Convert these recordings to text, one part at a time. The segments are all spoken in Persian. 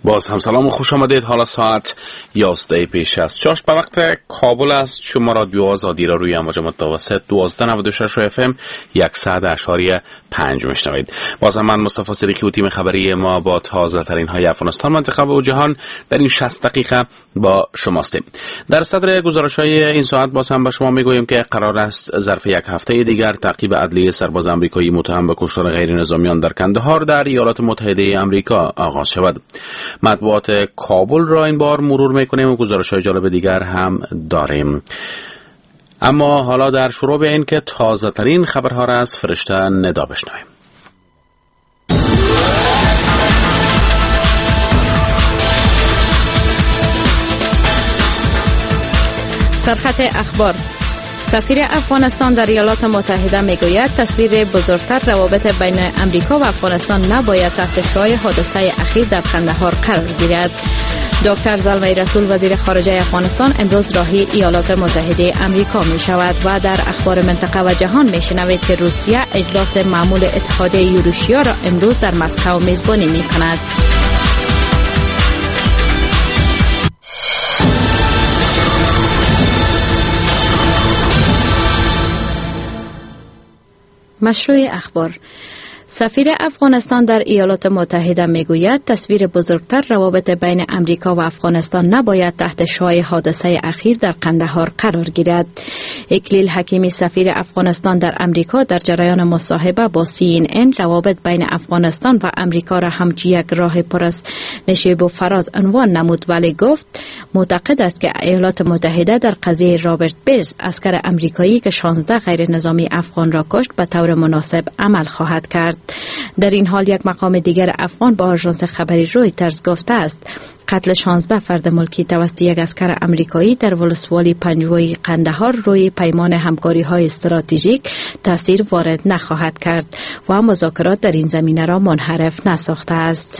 باز هم سلام و خوش آمدید. حالا ساعت 11 پیش از 4 به وقت کابل است. شما رادیو آزادی را روی امواج متوسط 1296 FM 100.5 میشنوید. باز هم من مصطفی صدیقی و تیم خبری ما با تازه ترین های افغانستان، منطقه و جهان در این 60 دقیقه با شماستیم. در صدر گزارش های این ساعت باز هم به شما میگوییم که قرار است ظرف یک هفته دیگر تعقیب عدلیه سرباز آمریکایی متهم به کشتار غیر نظامیان در کندهار در ایالات متحده آمریکا آغاز شود. مطبوعات کابل را این بار مرور میکنیم و گزارش‌های جالب دیگر هم داریم. اما حالا در شروع به این که تازه ترین خبرها را از فرشته ندا بشنویم. سرخط اخبار. سفیر افغانستان در ایالات متحده میگوید تصویر بزرگتر روابط بین امریکا و افغانستان نباید تحت شعاع حادثه اخیر در قندهار قرار گیرد. دکتر زلمه رسول وزیر خارجه افغانستان امروز راهی ایالات متحده امریکا می شود و در اخبار منطقه و جهان می شنوید که روسیه اجلاس معمول اتحادیه یوروشیا را امروز در مسکو میزبانی می کند. مشروع اخبار. سفیر افغانستان در ایالات متحده میگوید تصویر بزرگتر روابط بین امریکا و افغانستان نباید تحت شعاع حادثه اخیر در قندهار قرار گیرد. اکلیل حکیمی سفیر افغانستان در امریکا در جریان مصاحبه با CNN روابط بین افغانستان و امریکا را همچون یک راه پر از نشیب و فراز عنوان نمود، ولی گفت معتقد است که ایالات متحده در قضیه رابرت بیلز اسکر امریکایی که 16 غیر نظامی افغان را کشت به طور مناسب عمل خواهد کرد. در این حال یک مقام دیگر افغان با آژانس خبری رویترز گفته است قتل 16 فرد ملکی توسط یک اسکر امریکایی در ولسوالی پنجوی قندهار روی پیمان همکاری‌های استراتژیک تاثیر وارد نخواهد کرد و مذاکرات در این زمینه را منحرف نساخته است.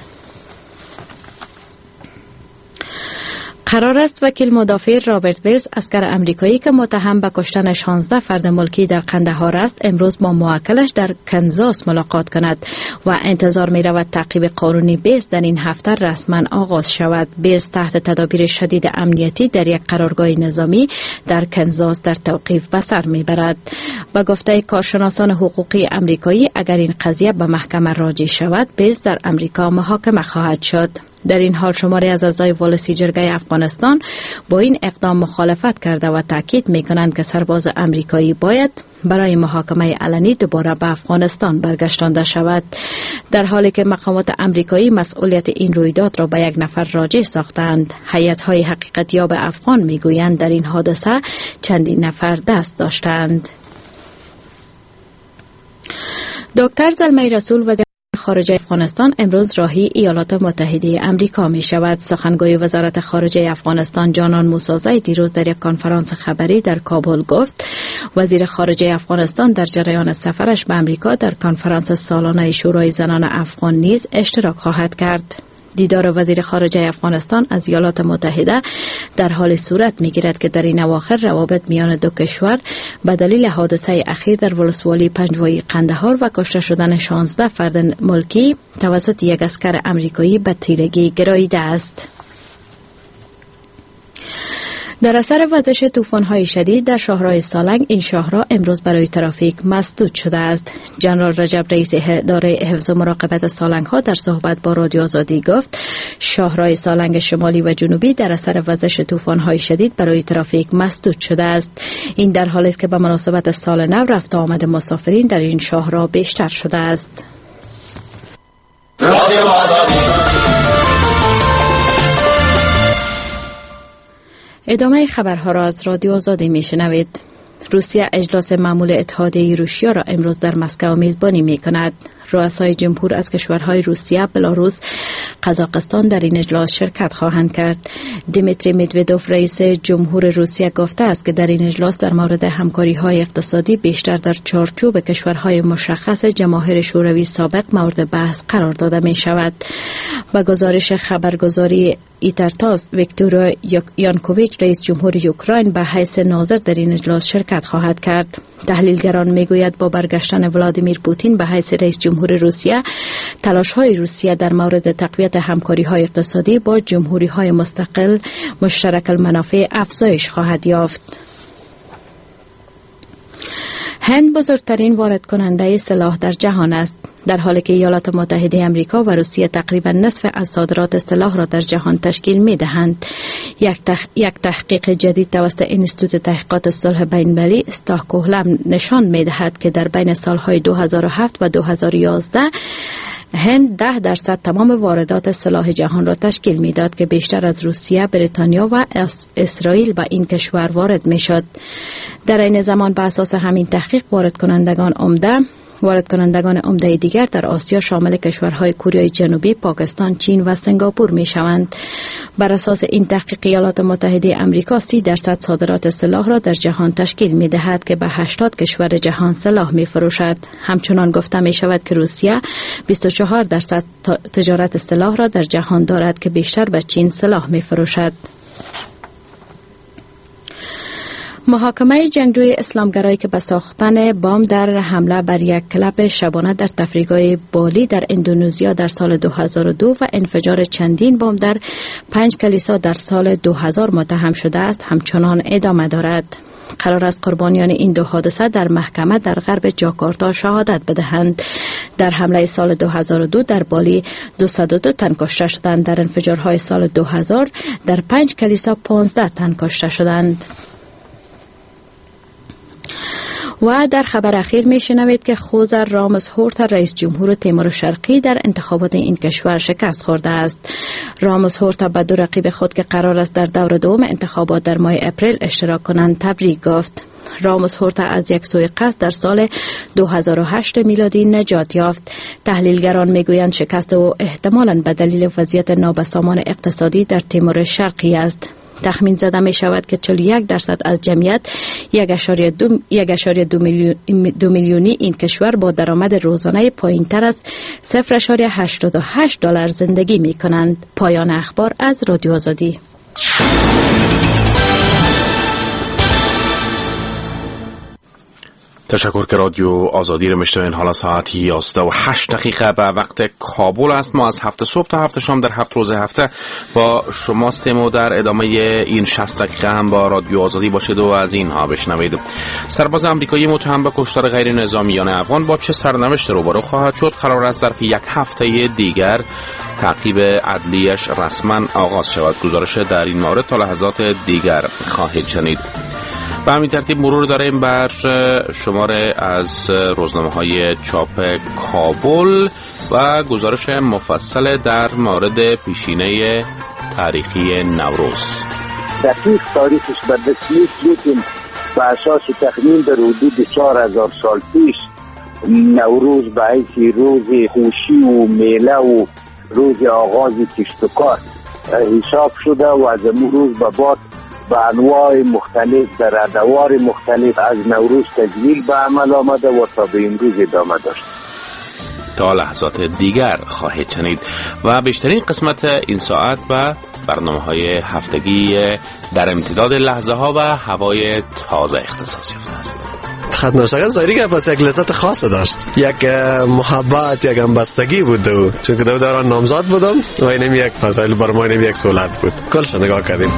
قرار است وکیل مدافع رابرت بیلز اسکر امریکایی که متهم به کشتن 16 فرد ملکی در قندهار است امروز با موکلش در کنزاس ملاقات کند و انتظار می رود تعقیب قانونی بیلز در این هفته رسما آغاز شود. بیلز تحت تدابیر شدید امنیتی در یک قرارگاه نظامی در کنزاس در توقیف به سر می برد. با گفته کارشناسان حقوقی امریکایی اگر این قضیه به محکمه راجع شود بیلز در امریکا محاکمه خواهد شد. در این حال شماری از اعضای والسی جرگه افغانستان با این اقدام مخالفت کرده و تاکید می‌کنند که سرباز امریکایی باید برای محاکمه علنی دوباره به افغانستان برگشتانده شود، در حالی که مقامات امریکایی مسئولیت این رویداد را به یک نفر راجع ساختند. هیئت‌های حقیقتیاب افغان می‌گویند در این حادثه چندین نفر دست داشتند. دکتر زلمه رسول وزیر خارجه افغانستان امروز راهی ایالات متحده امریکا می شود. سخنگوی وزارت خارجه افغانستان جانان موسازی دیروز در یک کنفرانس خبری در کابل گفت وزیر خارجه افغانستان در جریان سفرش به امریکا در کنفرانس سالانه شورای زنان افغان نیز اشتراک خواهد کرد. دیدار وزیر خارجه افغانستان از ایالات متحده در حال صورت می‌گیرد که در این اواخر روابط میان دو کشور به دلیل حادثه اخیر در ولسوالی پنجوی قندهار و کشته شدن 16 فرد ملکی توسط یک اسکر امریکایی به تیرگی گراییده است. در اثر وزش طوفان‌های شدید در شاهراه سالنگ این شاهراه امروز برای ترافیک مسدود شده است. جنرال رجب رئیس اداره حفظ و مراقبت سالنگ‌ها در صحبت با رادیو آزادی گفت شاهراه سالنگ شمالی و جنوبی در اثر وزش طوفان‌های شدید برای ترافیک مسدود شده است. این در حالی است که به مناسبت سال نو رفت و آمد مسافرین در این شاهراه بیشتر شده است. رادیو آزادی. ادامه خبرها را از رادیو آزادی میشنوید. روسیه اجلاس معمول اتحادیه یوروشیا را امروز در مسکو میزبانی میکند. رؤسای جمهور از کشورهای روسیه، بلاروس، قزاقستان در این اجلاس شرکت خواهند کرد. دیمیتری مدودوف رئیس جمهور روسیه گفته است که در این اجلاس در مورد همکاری‌های اقتصادی بیشتر در چارچوب کشورهای مشخص جماهیر شوروی سابق مورد بحث قرار داده می شود. با گزارش خبرگزاری ایترتاس، ویکتور یانکوویچ رئیس جمهور اوکراین به حیث ناظر در این اجلاس شرکت خواهد کرد. تحلیلگران میگوید با برگشتن ولادیمیر پوتین به حیث رئیس جمهور روسیه، تلاش‌های روسیه در مورد تقویت همکاری‌های اقتصادی با جمهوری‌های مستقل مشترک المنافع افزایش خواهد یافت. هند بزرگترین وارد کننده سلاح در جهان است، در حالی که ایالات متحده آمریکا و روسیه تقریبا نصف از صادرات سلاح را در جهان تشکیل می دهند. یک تحقیق جدید توسط انستیتوت تحقیقات صلح بین‌المللی استاکهلم نشان می دهد که در بین سالهای 2007 و 2011 هند 10% تمام واردات سلاح جهان را تشکیل میداد که بیشتر از روسیه، بریتانیا و اسرائیل به این کشور وارد می شد. در این زمان به اساس همین تحقیق وارد کنندگان عمده دیگر در آسیا شامل کشورهای کره جنوبی، پاکستان، چین و سنگاپور می شوند. بر اساس این تحقیق ایالات متحده آمریکا 30% صادرات سلاح را در جهان تشکیل می دهد که به 80 کشور جهان سلاح می فروشد. همچنان گفته می شود که روسیه 24% تجارت سلاح را در جهان دارد که بیشتر به چین سلاح می فروشد. محاکمه جنگجوی اسلامگرایی که به ساختن بام در حمله بر یک کلب شبانه در تفریحگاه بالی در اندونزیا در سال 2002 و انفجار چندین بام در 5 کلیسا در سال 2000 متهم شده است همچنان ادامه دارد. قرار است قربانیان این دو حادثه در محکمه در غرب جاکارتا شهادت بدهند. در حمله سال 2002 در بالی 202 تن کشته شدند. در انفجارهای سال 2000 در 5 کلیسا 15 تن کشته شدند. و در خبر اخیر می شنوید که خوزه راموس هورتا رئیس جمهور تیمور شرقی در انتخابات این کشور شکست خورده است. راموس هورتا به دو رقیب خود که قرار است در دور دوم انتخابات در ماه اپریل اشتراک کنند تبریک گفت. راموس هورتا از یک سوء قصد در سال 2008 میلادی نجات یافت. تحلیلگران میگویند شکست او احتمالاً به دلیل وضعیت نابسامان اقتصادی در تیمور شرقی است. تخمین زده می شود که 41% از جمعیت 1.2 میلیونی این کشور با درآمد روزانه پایین تر از 0.88 دلار زندگی می کنند. پایان اخبار از رادیو آزادی. تشکر که رادیو آزادی رو میشنوین. حالا ساعت 11:08 به وقت کابل است. ما از 7 صبح تا 7 شام در 7 روز هفته با شماستیم و در ادامه این 60 دقیقه هم با رادیو آزادی باشید و از اینها بشنوید. سرباز آمریکایی متهم به کشتار غیر نظامیان افغان با چه سرنوشت روبرو خواهد شد؟ قرار است ظرف یک هفته دیگر تعقیب عدلیش رسما آغاز شود. گزارش در این مورد تا لحظات دیگر خواهید شنید. به همین ترتیب مرور داریم بر شماره از روزنامه‌های چاپ کابل و گزارش مفصل در مورد پیشینه تاریخی نوروز. دقیق تاریخش به دست نیست، لیکن به اساس تخمین در حدود 4000 سال پیش نوروز به حیث روز خوشی و میله و روز آغاز کشت و کار حساب شده و از امون روز به بعد به انواع مختلف در ادوار مختلف از نوروز تجلیل به عمل آمده و تا به امروز ادامه داشت. تا لحظات دیگر خواهید شنید و بیشترین قسمت این ساعت و برنامه‌های هفتگی در امتداد لحظه ها و هوای تازه اختصاص یافته است. خدناشقه ظاهری که پس یک لذت خاص داشت، یک محبت، یک همبستگی بود و چون که دوران نامزاد بودم و اینم یک مسائل بر ما اینم یک سولت بود. کلش نگاه کردیم.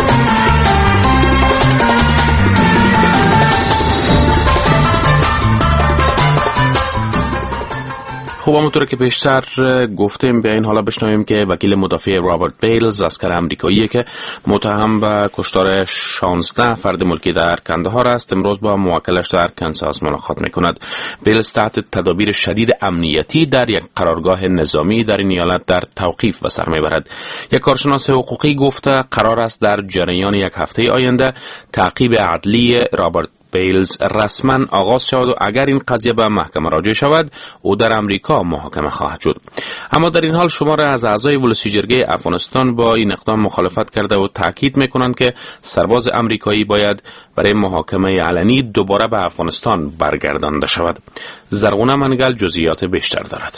خوب، همونطور که پیشتر گفتیم به این حالا بشنویم که وکیل مدافع رابرت بیلز عسکر آمریکایی که متهم به کشتار 16 فرد ملکی در کندهار است امروز با موکلش در کنساس ملاقات میکند. بیلز تحت تدابیر شدید امنیتی در یک قرارگاه نظامی در این ایالت در توقیف به سر میبرد. یک کارشناس حقوقی گفته قرار است در جریان یک هفته آینده تعقیب عدلی رابرت بیلز رسما آغاز شود و اگر این قضیه به محکمه راجع شود او در امریکا محاکمه خواهد شد. اما در این حال شماری از اعضای ولسی جرگه افغانستان با این اقدام مخالفت کرده و تاکید میکنند که سرباز امریکایی باید برای محاکمه علنی دوباره به افغانستان برگردانده شود. زرغونه منگل جزئیات بیشتر دارد.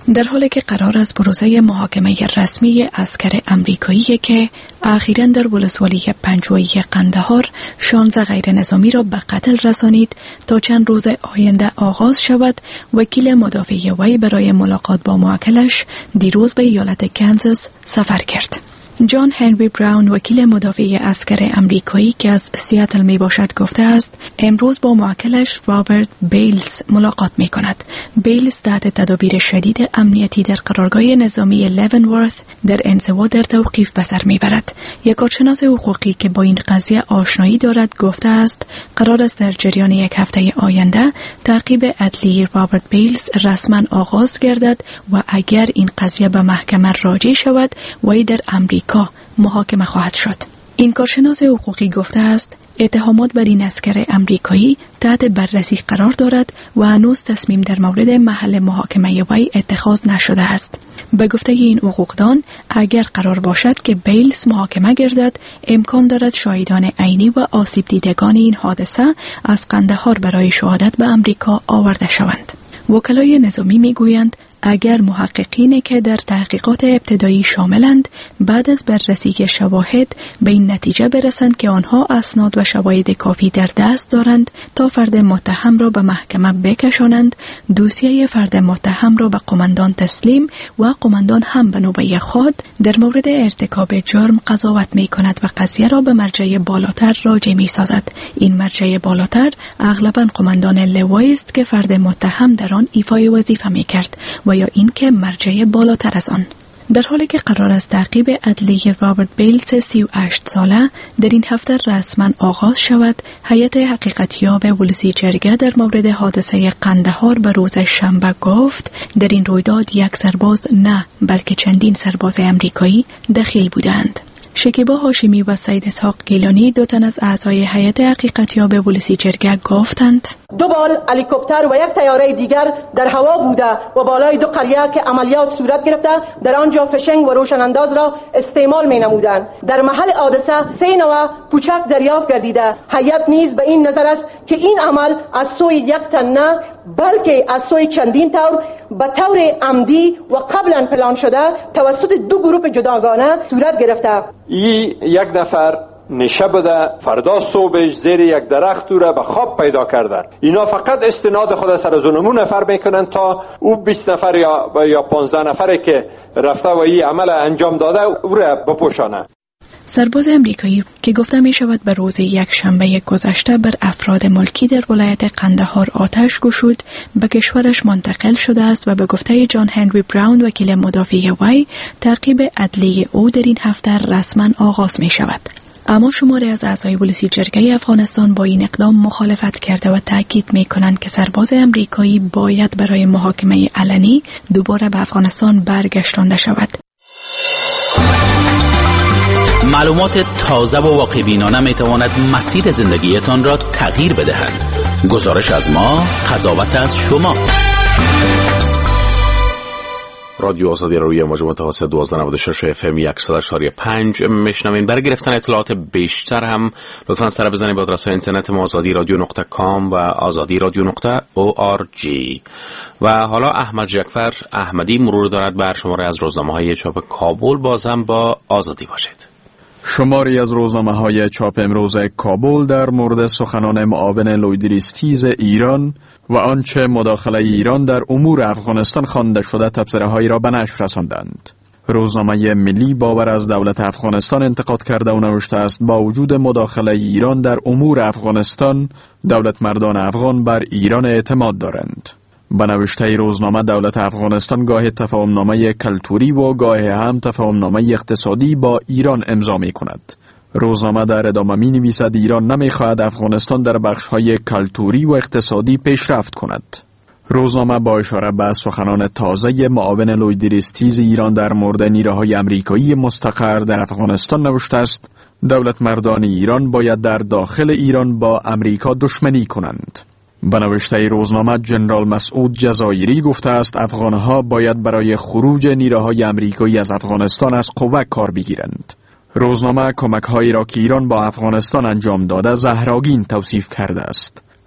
در حالی که قرار است بروزه محاکمه رسمی عسکر امریکایی که اخیراً در ولسوالی پنجوایی قندهار 16 غیر نظامی را به قتل رسانید تا چند روز آینده آغاز شود، وکیل مدافع وی برای ملاقات با موکلش دیروز به ایالت کانزاس سفر کرد. جان هنری براون، وکیل مدافع عسکر امریکایی که از سیاتل می باشد، گفته است امروز با موکلش رابرت بیلز ملاقات می کند. بیلز تحت تدابیر شدید امنیتی در قرارگاه نظامی لونورث در انزوا در توقیف به سر می برد. یک کارشناس حقوقی که با این قضیه آشنایی دارد گفته است قرار است در جریان یک هفته آینده تعقیب عدلی رابرت بیلز رسما آغاز گردد و اگر این قضیه به محکمه راجع شود وی در امریکا محاکمه خواهد شد. این کارشناس حقوقی گفته است اتهامات بر این عسکر امریکایی تحت بررسی قرار دارد و هنوز تصمیم در مورد محل محاکمه وی اتخاذ نشده است. به گفته این حقوقدان اگر قرار باشد که بیلز محاکمه گردد امکان دارد شاهدان عینی و آسیب دیدگان این حادثه از قندهار برای شهادت به امریکا آورده شوند. وکلای نظامی میگویند اگر محققینی که در تحقیقات ابتدایی شاملند بعد از بررسی شواهد به این نتیجه برسند که آنها اسناد و شواهد کافی در دست دارند تا فرد متهم را به محکمه بکشانند، دوسیه فرد متهم را به قماندان تسلیم و قماندان هم به نوبه خود در مورد ارتکاب جرم قضاوت می کند و قضیه را به مرجع بالاتر راجع می سازد. این مرجع بالاتر اغلباً قماندان لوایی است که فرد متهم در آن ایفای وظیفه می کرد و یا این که مرجع بالاتر از آن. در حالی که قرار است تعقیب عدلی رابرت بیلز 38 ساله در این هفته رسما آغاز شود، هیئت حقیقتیاب ولسی جرگه در مورد حادثه قندهار به روز شنبه گفت در این رویداد یک سرباز نه بلکه چندین سرباز امریکایی دخیل بودند. شکیبا هاشمی و سید اسحاق گیلانی، دو تن از اعضای هیئت حقیقتیاب ولسی جرگه گفتند 2 بال هلیکوپتر و یک طیاره دیگر در هوا بوده و بالای 2 قریه که عملیات صورت گرفته در آنجا فشنگ و روشنانداز را استعمال می نمودند. در محل حادثه 3 نوع پوچک دریافت گردیده. هیئت نیز به این نظر است که این عمل از سوی یک تن نه بلکه از سوی چندین طور به طور عمدی و قبلا پلان شده توسط 2 گروه جداگانه صورت گرفته. یک نفر نشه بوده، فردا صبحش زیر یک درخت او را به خواب پیدا کردن. اینا فقط استناد خود سر از 9 نفر میکنن تا او 20 نفر یا 15 نفری که رفته و این عمل انجام داده او را بپوشانه. سرباز امریکایی که گفته می شود به روز یک شنبه گذشته بر افراد ملکی در ولایت قندهار آتش گشود به کشورش منتقل شده است و به گفته جان هنری براون، وکیل مدافع وی، تعقیب عدلی او در این هفته رسما آغاز می شود. اما شماری از اعضای ولسی جرگه افغانستان با این اقدام مخالفت کرده و تاکید می کنند که سرباز امریکایی باید برای محاکمه علنی دوباره به افغانستان برگشتانده شود. معلومات تازه و واقع‌بینانه می تواند مسیر زندگیتان را تغییر بدهد. گزارش از ما، قضاوت از شما. رادیو آزادی را روی موج متوسط 1296 FM 100.5 میشنوین. برای گرفتن اطلاعات بیشتر هم لطفاً سر بزنید به آدرس اینترنت ما azadiradio.com و azadiradio.org. و حالا احمد جعفر احمدی مرور دارد بر شماره از روزنامه‌های چاپ کابل. باز هم با آزادی باشید. شماری از روزنامه‌های چاپ امروز کابل در مورد سخنان معاون لویدریستیز ایران و آنچه مداخله ایران در امور افغانستان خوانده شده تبصره‌هایی را به نشر رساندند. روزنامه ملی باور از دولت افغانستان انتقاد کرده و نوشته است با وجود مداخله ایران در امور افغانستان، دولت مردان افغان بر ایران اعتماد دارند. به نوشته روزنامه دولت افغانستان گاه تفاهمنامه کلتوری و گاه هم تفاهمنامه اقتصادی با ایران امضا می کند. روزنامه در ادامه می نویسد ایران نمی خواهد افغانستان در بخش‌های کلتوری و اقتصادی پیشرفت کند. روزنامه با اشاره به سخنان تازه معاون لویدریستیز ایران در مورد نیروهای امریکایی مستقر در افغانستان نوشته است دولت مردان ایران باید در داخل ایران با امریکا دشمنی کنند. به نوشته روزنامه جنرال مسعود جزایری گفته است افغانها باید برای خروج نیروهای امریکایی از افغانستان از قوه کار بگیرند. روزنامه کمک‌هایی را که ایران با افغانستان انجام داده زهرآگین توصیف کرده است.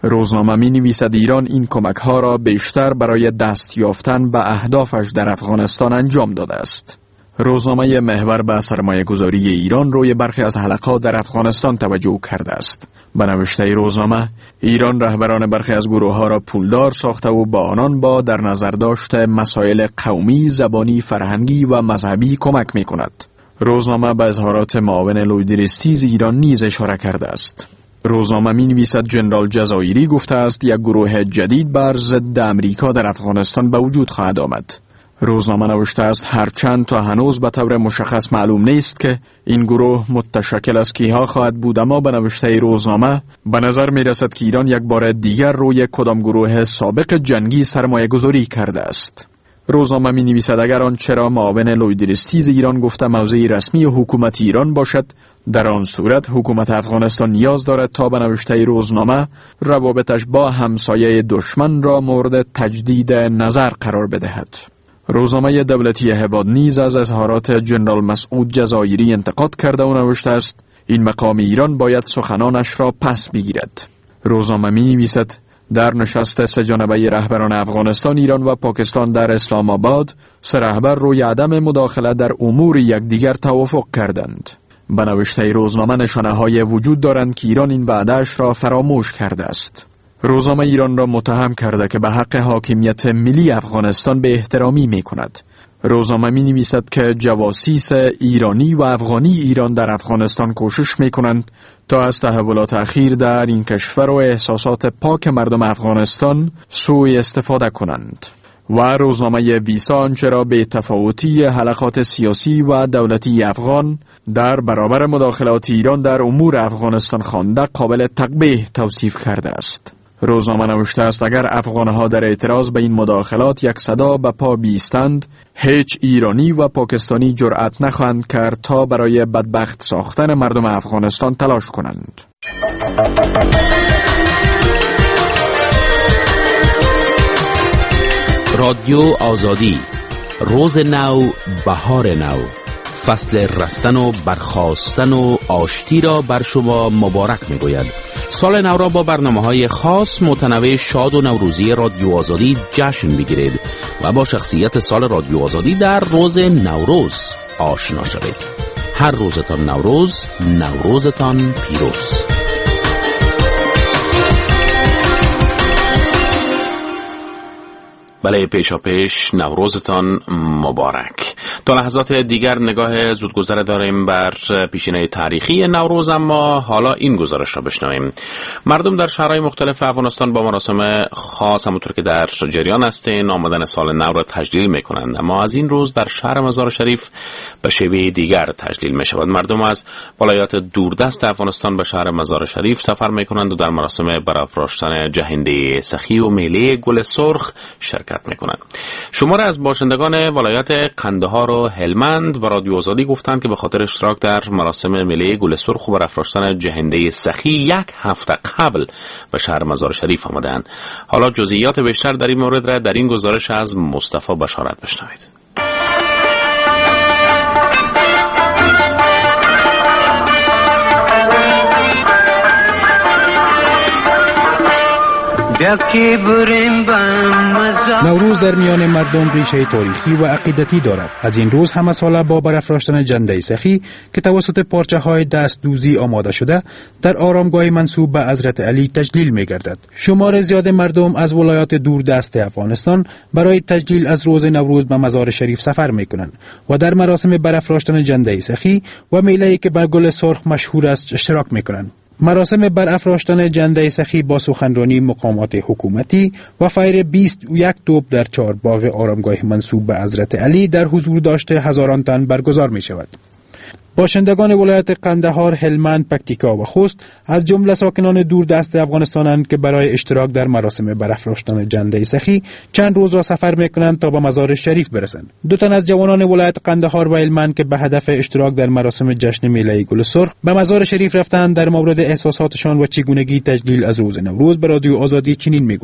روزنامه می نویسد ایران این کمک ها را بیشتر برای دست یافتن به اهدافش در افغانستان انجام داده است. روزنامه محور به سرمایه گذاری ایران روی برخی از حلقات در افغانستان توجه کرده است. به نوشته روزنامه، ایران رهبران برخی از گروه ها را پولدار ساخته و با آنان با در نظر داشت مسائل قومی، زبانی، فرهنگی و مذهبی کمک می کند. روزنامه به اظهارات معاون لویدریستیز ایران نیز اشاره کرده است. روزنامه می نویسد ژنرال جزایری گفته است یک گروه جدید بر ضد امریکا در افغانستان به وجود خواهد آمد. روزنامه نوشته است هرچند تا هنوز به طور مشخص معلوم نیست که این گروه متشکل از کیها خواهد بود، اما به نوشته روزنامه به نظر می رسد که ایران یک بار دیگر روی کدام گروه سابق جنگی سرمایه گذاری کرده است. روزنامه می نویسد اگر آنچه را معاون لویدریستیز ایران گفته موضع رسمی حکومت ایران باشد، در آن صورت حکومت افغانستان نیاز دارد تا به نوشته روزنامه روابطش با همسایه دشمن را مورد تجدید نظر قرار بدهد. روزنامه دولتی هواد نیز از اظهارات ژنرال مسعود جزایری انتقاد کرده و نوشته است این مقام ایران باید سخنانش را پس بگیرد. روزنامه می نویسد در نشست سه‌جانبه رهبران افغانستان، ایران و پاکستان در اسلام آباد، سه رهبر روی عدم مداخله در امور یکدیگر توافق کردند. به نوشته روزنامه نشانه‌های وجود دارند که ایران این وعده‌اش را فراموش کرده است. روزنامه ایران را متهم کرده که به حق حاکمیت ملی افغانستان به احترامی می کند. روزنامه می نویسد که جواسیس ایرانی و افغانی ایران در افغانستان کوشش می کنند تا از تحولات اخیر در این کشور و احساسات پاک مردم افغانستان سوء استفاده کنند. و روزنامه ویسا آنچه را به تفاوتی حلقات سیاسی و دولتی افغان در برابر مداخلات ایران در امور افغانستان خوانده قابل تقبیح توصیف کرده است. روزنامه نوشته است اگر افغانها در اعتراض به این مداخلات یک صدا به پا بیستند، هیچ ایرانی و پاکستانی جرأت نخواهند کرد تا برای بدبخت ساختن مردم افغانستان تلاش کنند. رادیو آزادی، روز نو، بهار نو، فصل رستن و برخاستن و آشتی را بر شما مبارک می‌گوید. سال نو را با برنامه‌های خاص، متنوع، شاد و نوروزی رادیو آزادی جشن بگیرید و با شخصیت سال رادیو آزادی در روز نوروز آشنا شوید. هر روزتان نوروز، نوروزتان پیروز. بله، پیشا پیش نوروزتان مبارک. تا لحظات دیگر نگاه زودگذر داریم بر پیشینه تاریخی نوروز، اما حالا این گزارش را بشنویم. مردم در شهرهای مختلف افغانستان با مراسم خاص همونطور که در جریان هستین آمدن سال نو را تجلیل میکنند، اما از این روز در شهر مزار شریف به شیوه دیگر تجلیل می شود. مردم از ولایات دوردست افغانستان به شهر مزار شریف سفر میکنند و در مراسم برافراشتن جهنده سخی و میله گل سرخ شرکت میکنند. شمار از باشندگان ولایات قندهار و هلمند و رادیو آزادی گفتند که به خاطر اشتراک در مراسم میله گل سرخ و برافراشتن جهنده سخی یک هفته قبل به شهر مزار شریف آمدند. حالا جزئیات بیشتر در این مورد را در این گزارش از مصطفی بشارت بشنوید. نوروز در میان مردم ریشه تاریخی و عقیدتی دارد. از این روز همه ساله با برافراشتن جنده سخی که توسط پارچه های دست دوزی آماده شده در آرامگاه منسوب به حضرت علی تجلیل می گردد. شمار زیاد مردم از ولایات دوردست افغانستان برای تجلیل از روز نوروز به مزار شریف سفر می کنند و در مراسم برافراشتن جنده سخی و میله‌ای که بر گل سرخ مشهور است اشتراک می کنند. مراسم برافراشتن جنده سخی با سخنرانی مقامات حکومتی و فیر 21 توپ در 4 باغ آرامگاه منسوب به حضرت علی در حضور داشته هزاران تن برگزار می شود. باشندگان ولایت قندهار، هلمند، پکتیکا و خوست از جمله ساکنان دوردست افغانستانند که برای اشتراک در مراسم برافراشتن جنده سخی چند روز را سفر می‌کنند تا به مزار شریف برسند. 2 تن از جوانان ولایت قندهار و هلمند که به هدف اشتراک در مراسم جشن میله گل سرخ به مزار شریف رفتند در مورد احساساتشان و چگونگی تجلیل از روز نوروز به رادیو آزادی چنین میگویند.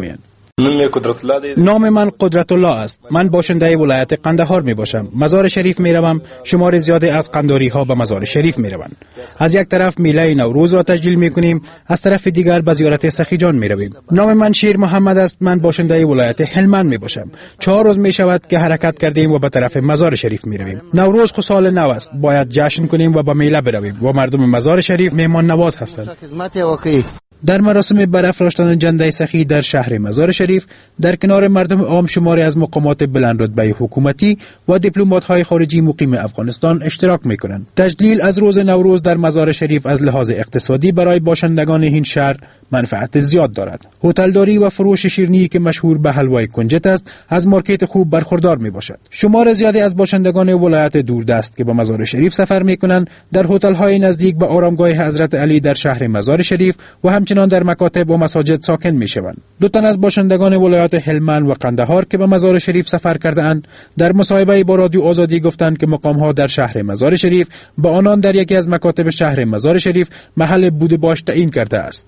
نام من قدرت الله است. من باشنده ولایت قندهار می باشم. مزار شریف می روم. شمار زیادی از قنداری ها به مزار شریف می روند. از یک طرف میله نوروز را تجلیل می کنیم، از طرف دیگر به زیارت سخی جان می رویم. نام من شیر محمد است. من باشنده ولایت هلمند می باشم. 4 روز می شود که حرکت کردیم و به طرف مزار شریف می رویم. نوروز خو سال نو است. باید جشن کنیم و به میله برویم و مردم مزار شریف مهمان نواز هستند. در مراسم برافراشتن جنده سخی در شهر مزار شریف در کنار مردم عام شماری از مقامات بلند رتبه حکومتی و دیپلمات‌های خارجی مقیم افغانستان اشتراک می‌کنند. تجلیل از روز نوروز در مزار شریف از لحاظ اقتصادی برای باشندگان این شهر منفعت زیاد دارد. هتلداری و فروش شیرینی که مشهور به حلوای کنجد است از مارکت خوب برخوردار میباشد. شمار زیادی از باشندگان ولایت دوردست که به مزار شریف سفر میکنند در هتل‌های نزدیک به آرامگاه حضرت علی در شهر مزار شریف و همچنان در مکاتب و مساجد ساکن میشوند. 2 تن از باشندگان ولایات هلمند و قندهار که به مزار شریف سفر کرده‌اند در مصاحبه با رادیو آزادی گفتند که مقام‌ها در شهر مزار شریف با آنان در یکی از مکاتب شهر مزار شریف محل بود باش تعیین کرده است.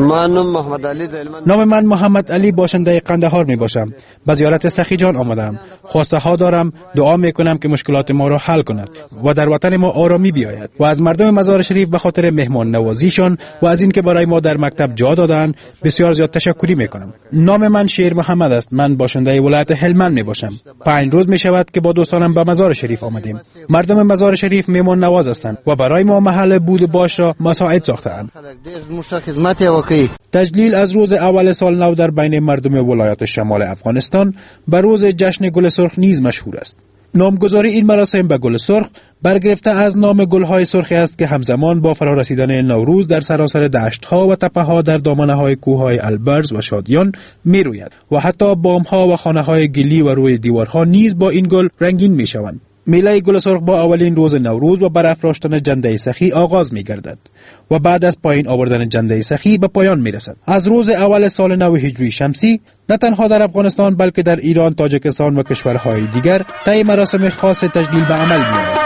نام من محمد علی باشنده قندهار می باشم. به زیارت سخی جان آمدم. خواسته ها دارم، دعا می کنم که مشکلات ما را حل کند و در وطن ما آرامی بیاید و از مردم مزار شریف به خاطر مهمان نوازیشان و از اینکه برای ما در مکتب جا دادند بسیار زیاد تشکری می کنم. نام من شیر محمد است. من باشنده ولایت هلمند می باشم. 5 روز می شود که با دوستانم به مزار شریف آمدیم. مردم مزار شریف مهمان نواز هستند و برای ما محل بود باش را مساعد ساختند. تجلیل از روز اول سال نو در بین مردم ولایات شمال افغانستان به روز جشن گل سرخ نیز مشهور است. نامگذاری این مراسم به گل سرخ برگرفته از نام گل‌های سرخی است که همزمان با فرارسیدن نوروز در سراسر دشت‌ها و تپه‌ها در دامنه‌های کوه‌های البرز و شادیان می‌روید و حتی بام‌ها و خانه‌های گلی و روی دیوارها نیز با این گل رنگین می‌شوند. میله گل سرخ با اولین روز نوروز و برافراشتن جنده سخی آغاز می‌گردد و بعد از پایین آوردن جنده سخی به پایان می‌رسد. از روز اول سال نو هجری شمسی نه تنها در افغانستان بلکه در ایران، تاجیکستان و کشورهای دیگر طی مراسم خاص تجلیل به عمل می‌آید.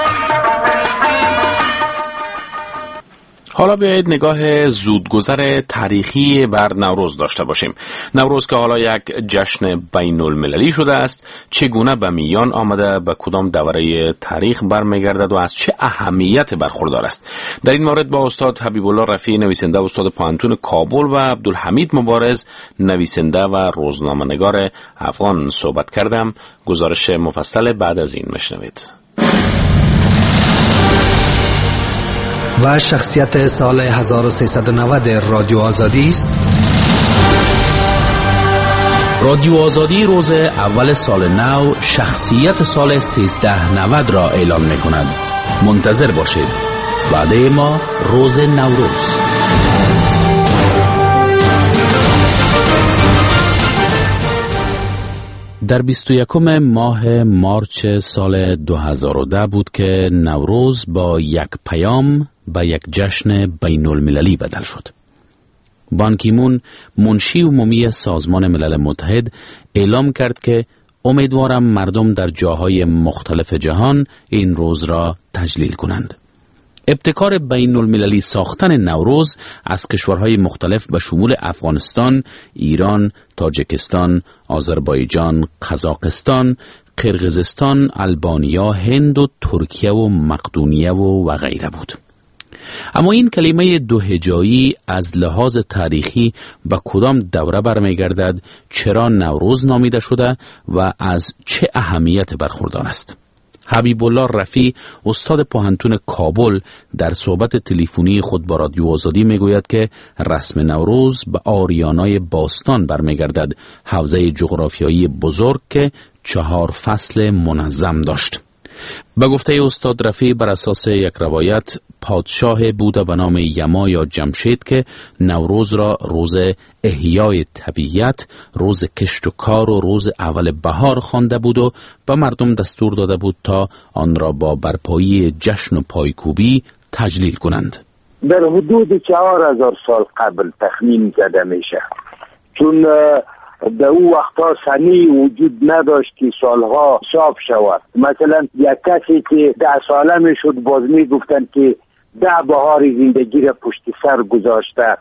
حالا بیایید نگاه زودگذر تاریخی بر نوروز داشته باشیم. نوروز که حالا یک جشن بین المللی شده است، چگونه به میان آمده، به کدام دوره تاریخ برمیگردد و از چه اهمیت برخوردار است؟ در این مورد با استاد حبیب الله رفیعی نویسنده و استاد پوهنتون کابل و عبدالحمید مبارز نویسنده و روزنامه‌نگار افغان صحبت کردم. گزارش مفصل بعد از این مشنوید. و شخصیت سال 1390 رادیو آزادی است. رادیو آزادی روز اول سال نو شخصیت سال 1390 را اعلام می کند. منتظر باشید. وعده ما روز نوروز. در 21 ماه مارچ سال 2010 بود که نوروز با یک پیام به یک جشن بین المللی بدل شد. بان کی مون منشی عمومی سازمان ملل متحد اعلام کرد که امیدوارم مردم در جاهای مختلف جهان این روز را تجلیل کنند. ابتکار بین المللی ساختن نوروز از کشورهای مختلف به شمول افغانستان، ایران، تاجیکستان، آذربایجان، قزاقستان، قرقیزستان، آلبانیا، هند و ترکیه و مقدونیه و غیره بود. اما این کلمه دوهجایی از لحاظ تاریخی به کدام دوره برمیگردد، چرا نوروز نامیده شده و از چه اهمیت برخوردار است؟ حبیب الله رفیع استاد پوهنتون کابل در صحبت تلفنی خود با رادیو آزادی میگوید که رسم نوروز به آریانای باستان برمیگردد، حوزه جغرافیایی بزرگ که 4 فصل منظم داشت. به گفته استاد رفیع بر اساس یک روایت پادشاه بوده به نام یما یا جمشید که نوروز را روز احیای طبیعت، روز کشت و کار و روز اول بهار خوانده بود و به مردم دستور داده بود تا آن را با برپایی جشن و پایکوبی تجلیل کنند. در حدود 4000 سال قبل تخمین زده میشه، چون در او وقتا سنی وجود نداشت که سالها حساب شود. مثلا یک کسی که 10 ساله میشد باز میگفتن که 10 بهار زندگی را پشت سر گذاشته.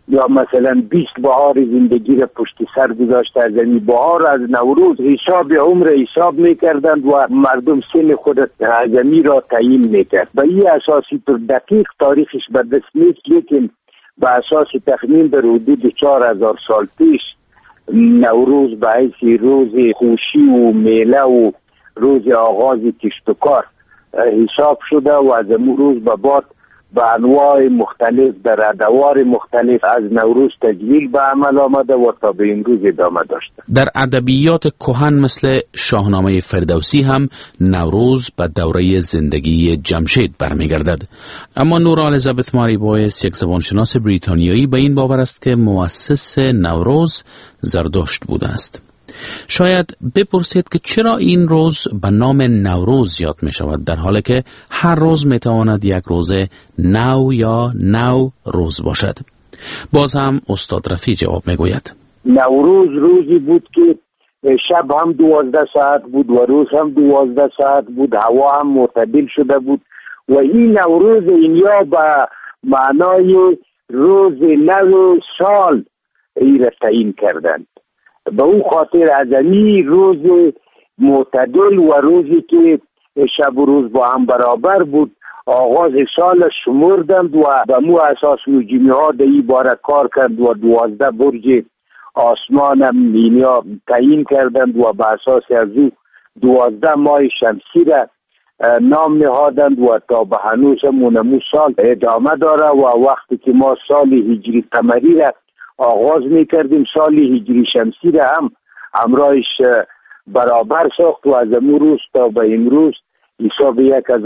یا مثلا 20 بهار زندگی را پشت سر گذاشته از این بهار از نوروز حساب عمر حساب میکردند و مردم سن خود اعظمی را تعیین میکرد. به این اساسی پر دقیق تاریخش به دست نیست، لیکن به اساس تخمین در حدود 4000 سال پیش نوروز به حیث روز خوشی و میله و روز آغاز کشت و کار حساب شده و از امون روز به بعد به انواع مختلف در ادوار مختلف از نوروز تجلیل به عمل آمده و تا به امروز ادامه داشته. در ادبیات کهن مثل شاهنامه فردوسی هم نوروز به دوره زندگی جمشید برمیگردد. اما نورا الیزابت ماری بویس، یک زبانشناس بریتانیایی، به این باور است که مؤسس نوروز زرتشت بوده است. شاید بپرسید که چرا این روز به نام نوروز یاد می شود، در حالی که هر روز می تواند یک روز نو یا نو روز باشد. باز هم استاد رفیع جواب می گوید نوروز روزی بود که شب هم 12 ساعت بود و روز هم 12 ساعت بود، هوا هم معتدل شده بود و این نوروز اینیا به معنای روز نو سال ای را تعیین کردند. به اون خاطر ازمی روز معتدل و روزی که شب و روز با هم برابر بود آغاز سال شمردند و به مو اساس نجومی ها در این باره کار کرد و 12 برج آسمان هم اینیا تعیین کردند و به اساس از او 12 ماه شمسی را نام نهادند و تا به هنوز همون سال ادامه داره و وقتی که ما سال هجری قمری را آغاز میکردیم سال هجری شمسی را هم همراهش برابر ساخت و از امون روز تا به امروز حساب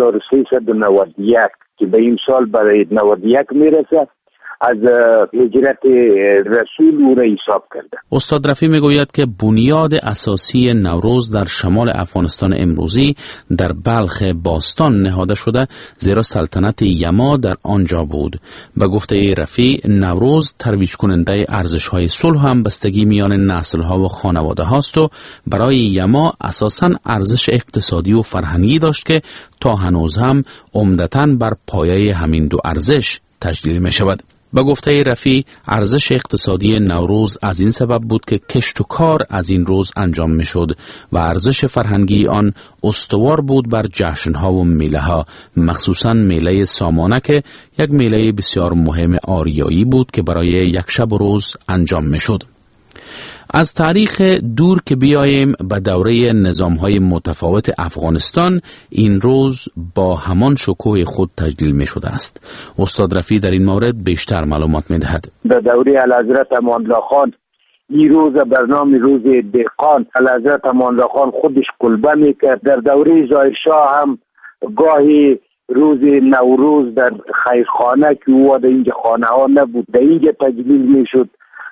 1391 که به این سال برای 91 میرسه از هجرت رسول او را حساب کرده. استاد رفیع میگوید که بنیاد اساسی نوروز در شمال افغانستان امروزی در بلخ باستان نهاده شده، زیرا سلطنت یما در آنجا بود. به گفته رفیع نوروز ترویج کننده ارزش‌های صلح هم بستگی میان نسل‌ها و خانواده هاست و برای یما اساساً ارزش اقتصادی و فرهنگی داشت که تا هنوز هم عمدتاً بر پایه همین دو ارزش تجلیل می شود. به گفته رفیع ارزش اقتصادی نوروز از این سبب بود که کشت و کار از این روز انجام می شد و ارزش فرهنگی آن استوار بود بر جشنها و میله ها، مخصوصاً میله سامانه که یک میله بسیار مهم آریایی بود که برای یک شب و روز انجام می شد. از تاریخ دور که بیاییم به دوره نظام‌های متفاوت افغانستان، این روز با همان شکوه خود تجلیل می شده است. استاد رفیع در این مورد بیشتر معلومات می دهد. در دوره اعلیحضرت امان الله خان این روز برنامه روز دهقان اعلیحضرت امان الله خان خودش کلبه می کرد. در دوره ظاهرشاه هم گاهی روز نوروز در خیرخانه که او در اینجا خانه ها نبود در اینجا تجلیل می شد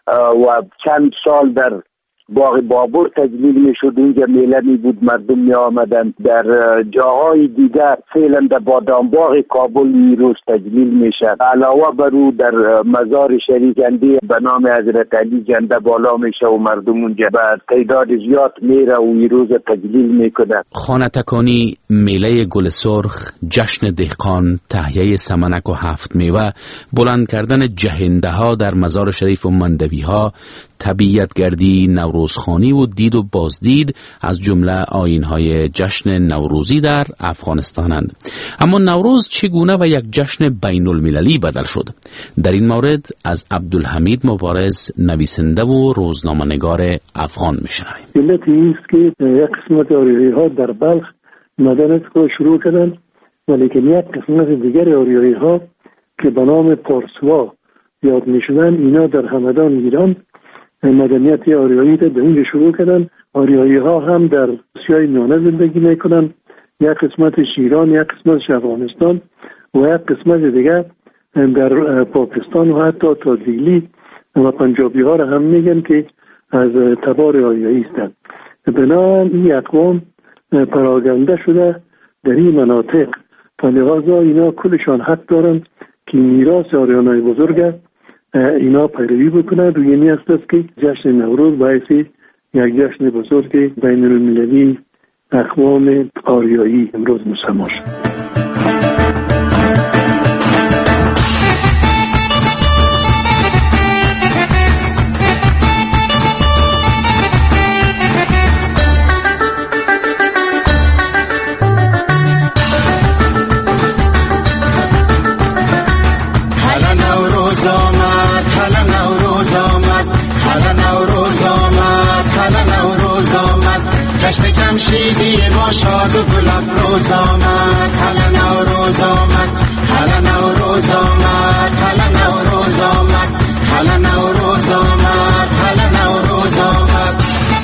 و چند سال در باغ بابر تجلیل می شد، اونجا میله می بود، مردم می آمدن. در جاهای دیگر فعلا در بادامباغ کابل این روز تجلیل می شد. علاوه بر او در مزار شریف جنده به نام حضرت علی جنده بالا می شد و مردم اونجا به تعداد زیاد میره و این روز تجلیل می کنن. خانه تکانی، میله گل سرخ، جشن دهقان، تهیه سمنک و هفت میوه، بلند کردن جهنده ها در مزار شریف و مندوی ها، طبیعت گردی، نوروزخوانی و دید و بازدید از جمله آیین‌های جشن نوروزی در افغانستانند. اما نوروز چگونه و یک جشن بین المللی بدل شد؟ در این مورد از عبدالحمید مبارز، نویسنده و روزنامه‌نگار افغان میشنویم. علتی است که یک قسمت آریایی‌ها در بلخ مدنت رو شروع کردند، ولیکن یک قسمت دیگر آریایی‌ها که به نام پارسوا یاد میشدن اینا در همدان ایران مدنیت آریایی در اونجا شروع کردن. آریایی ها هم در آسیای میانه زندگی میکنن، یک قسمتش ایران، یک قسمتش افغانستان و یک قسمت دیگر در پاکستان و حتی تا دیلی و پنجابی ها را هم میگن که از تبار آریایی هستند. بنا این اقوام پراگنده شده در این مناطق، لذا اینا کلشان حق دارن که میراث آریانای بزرگ اینا پیروی بکنن. روی این است که جشن نوروز باعث یک جشن بزرگ بین المللی اقوام آریایی امروز مسما شد. جمشیدی ما شاد و گل افروز آمد، هلا نوروز آمد، هلا نوروز آمد، هلا نوروز آمد، هلا نوروز آمد، هلا نوروز آمد.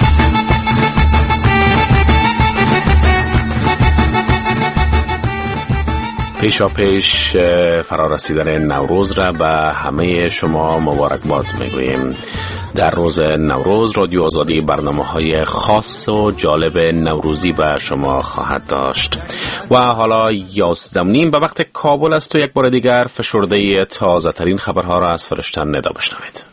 پیشا پیش فرارسیدن نوروز را به همه شما مبارکباد میگوییم. در روز نوروز رادیو آزادی برنامه‌های خاص و جالب نوروزی به شما خواهد داشت. و حالا 11:30 به وقت کابل است و یک بار دیگر فشرده تازه ترین خبرها را از فرشته ندا بشنوید.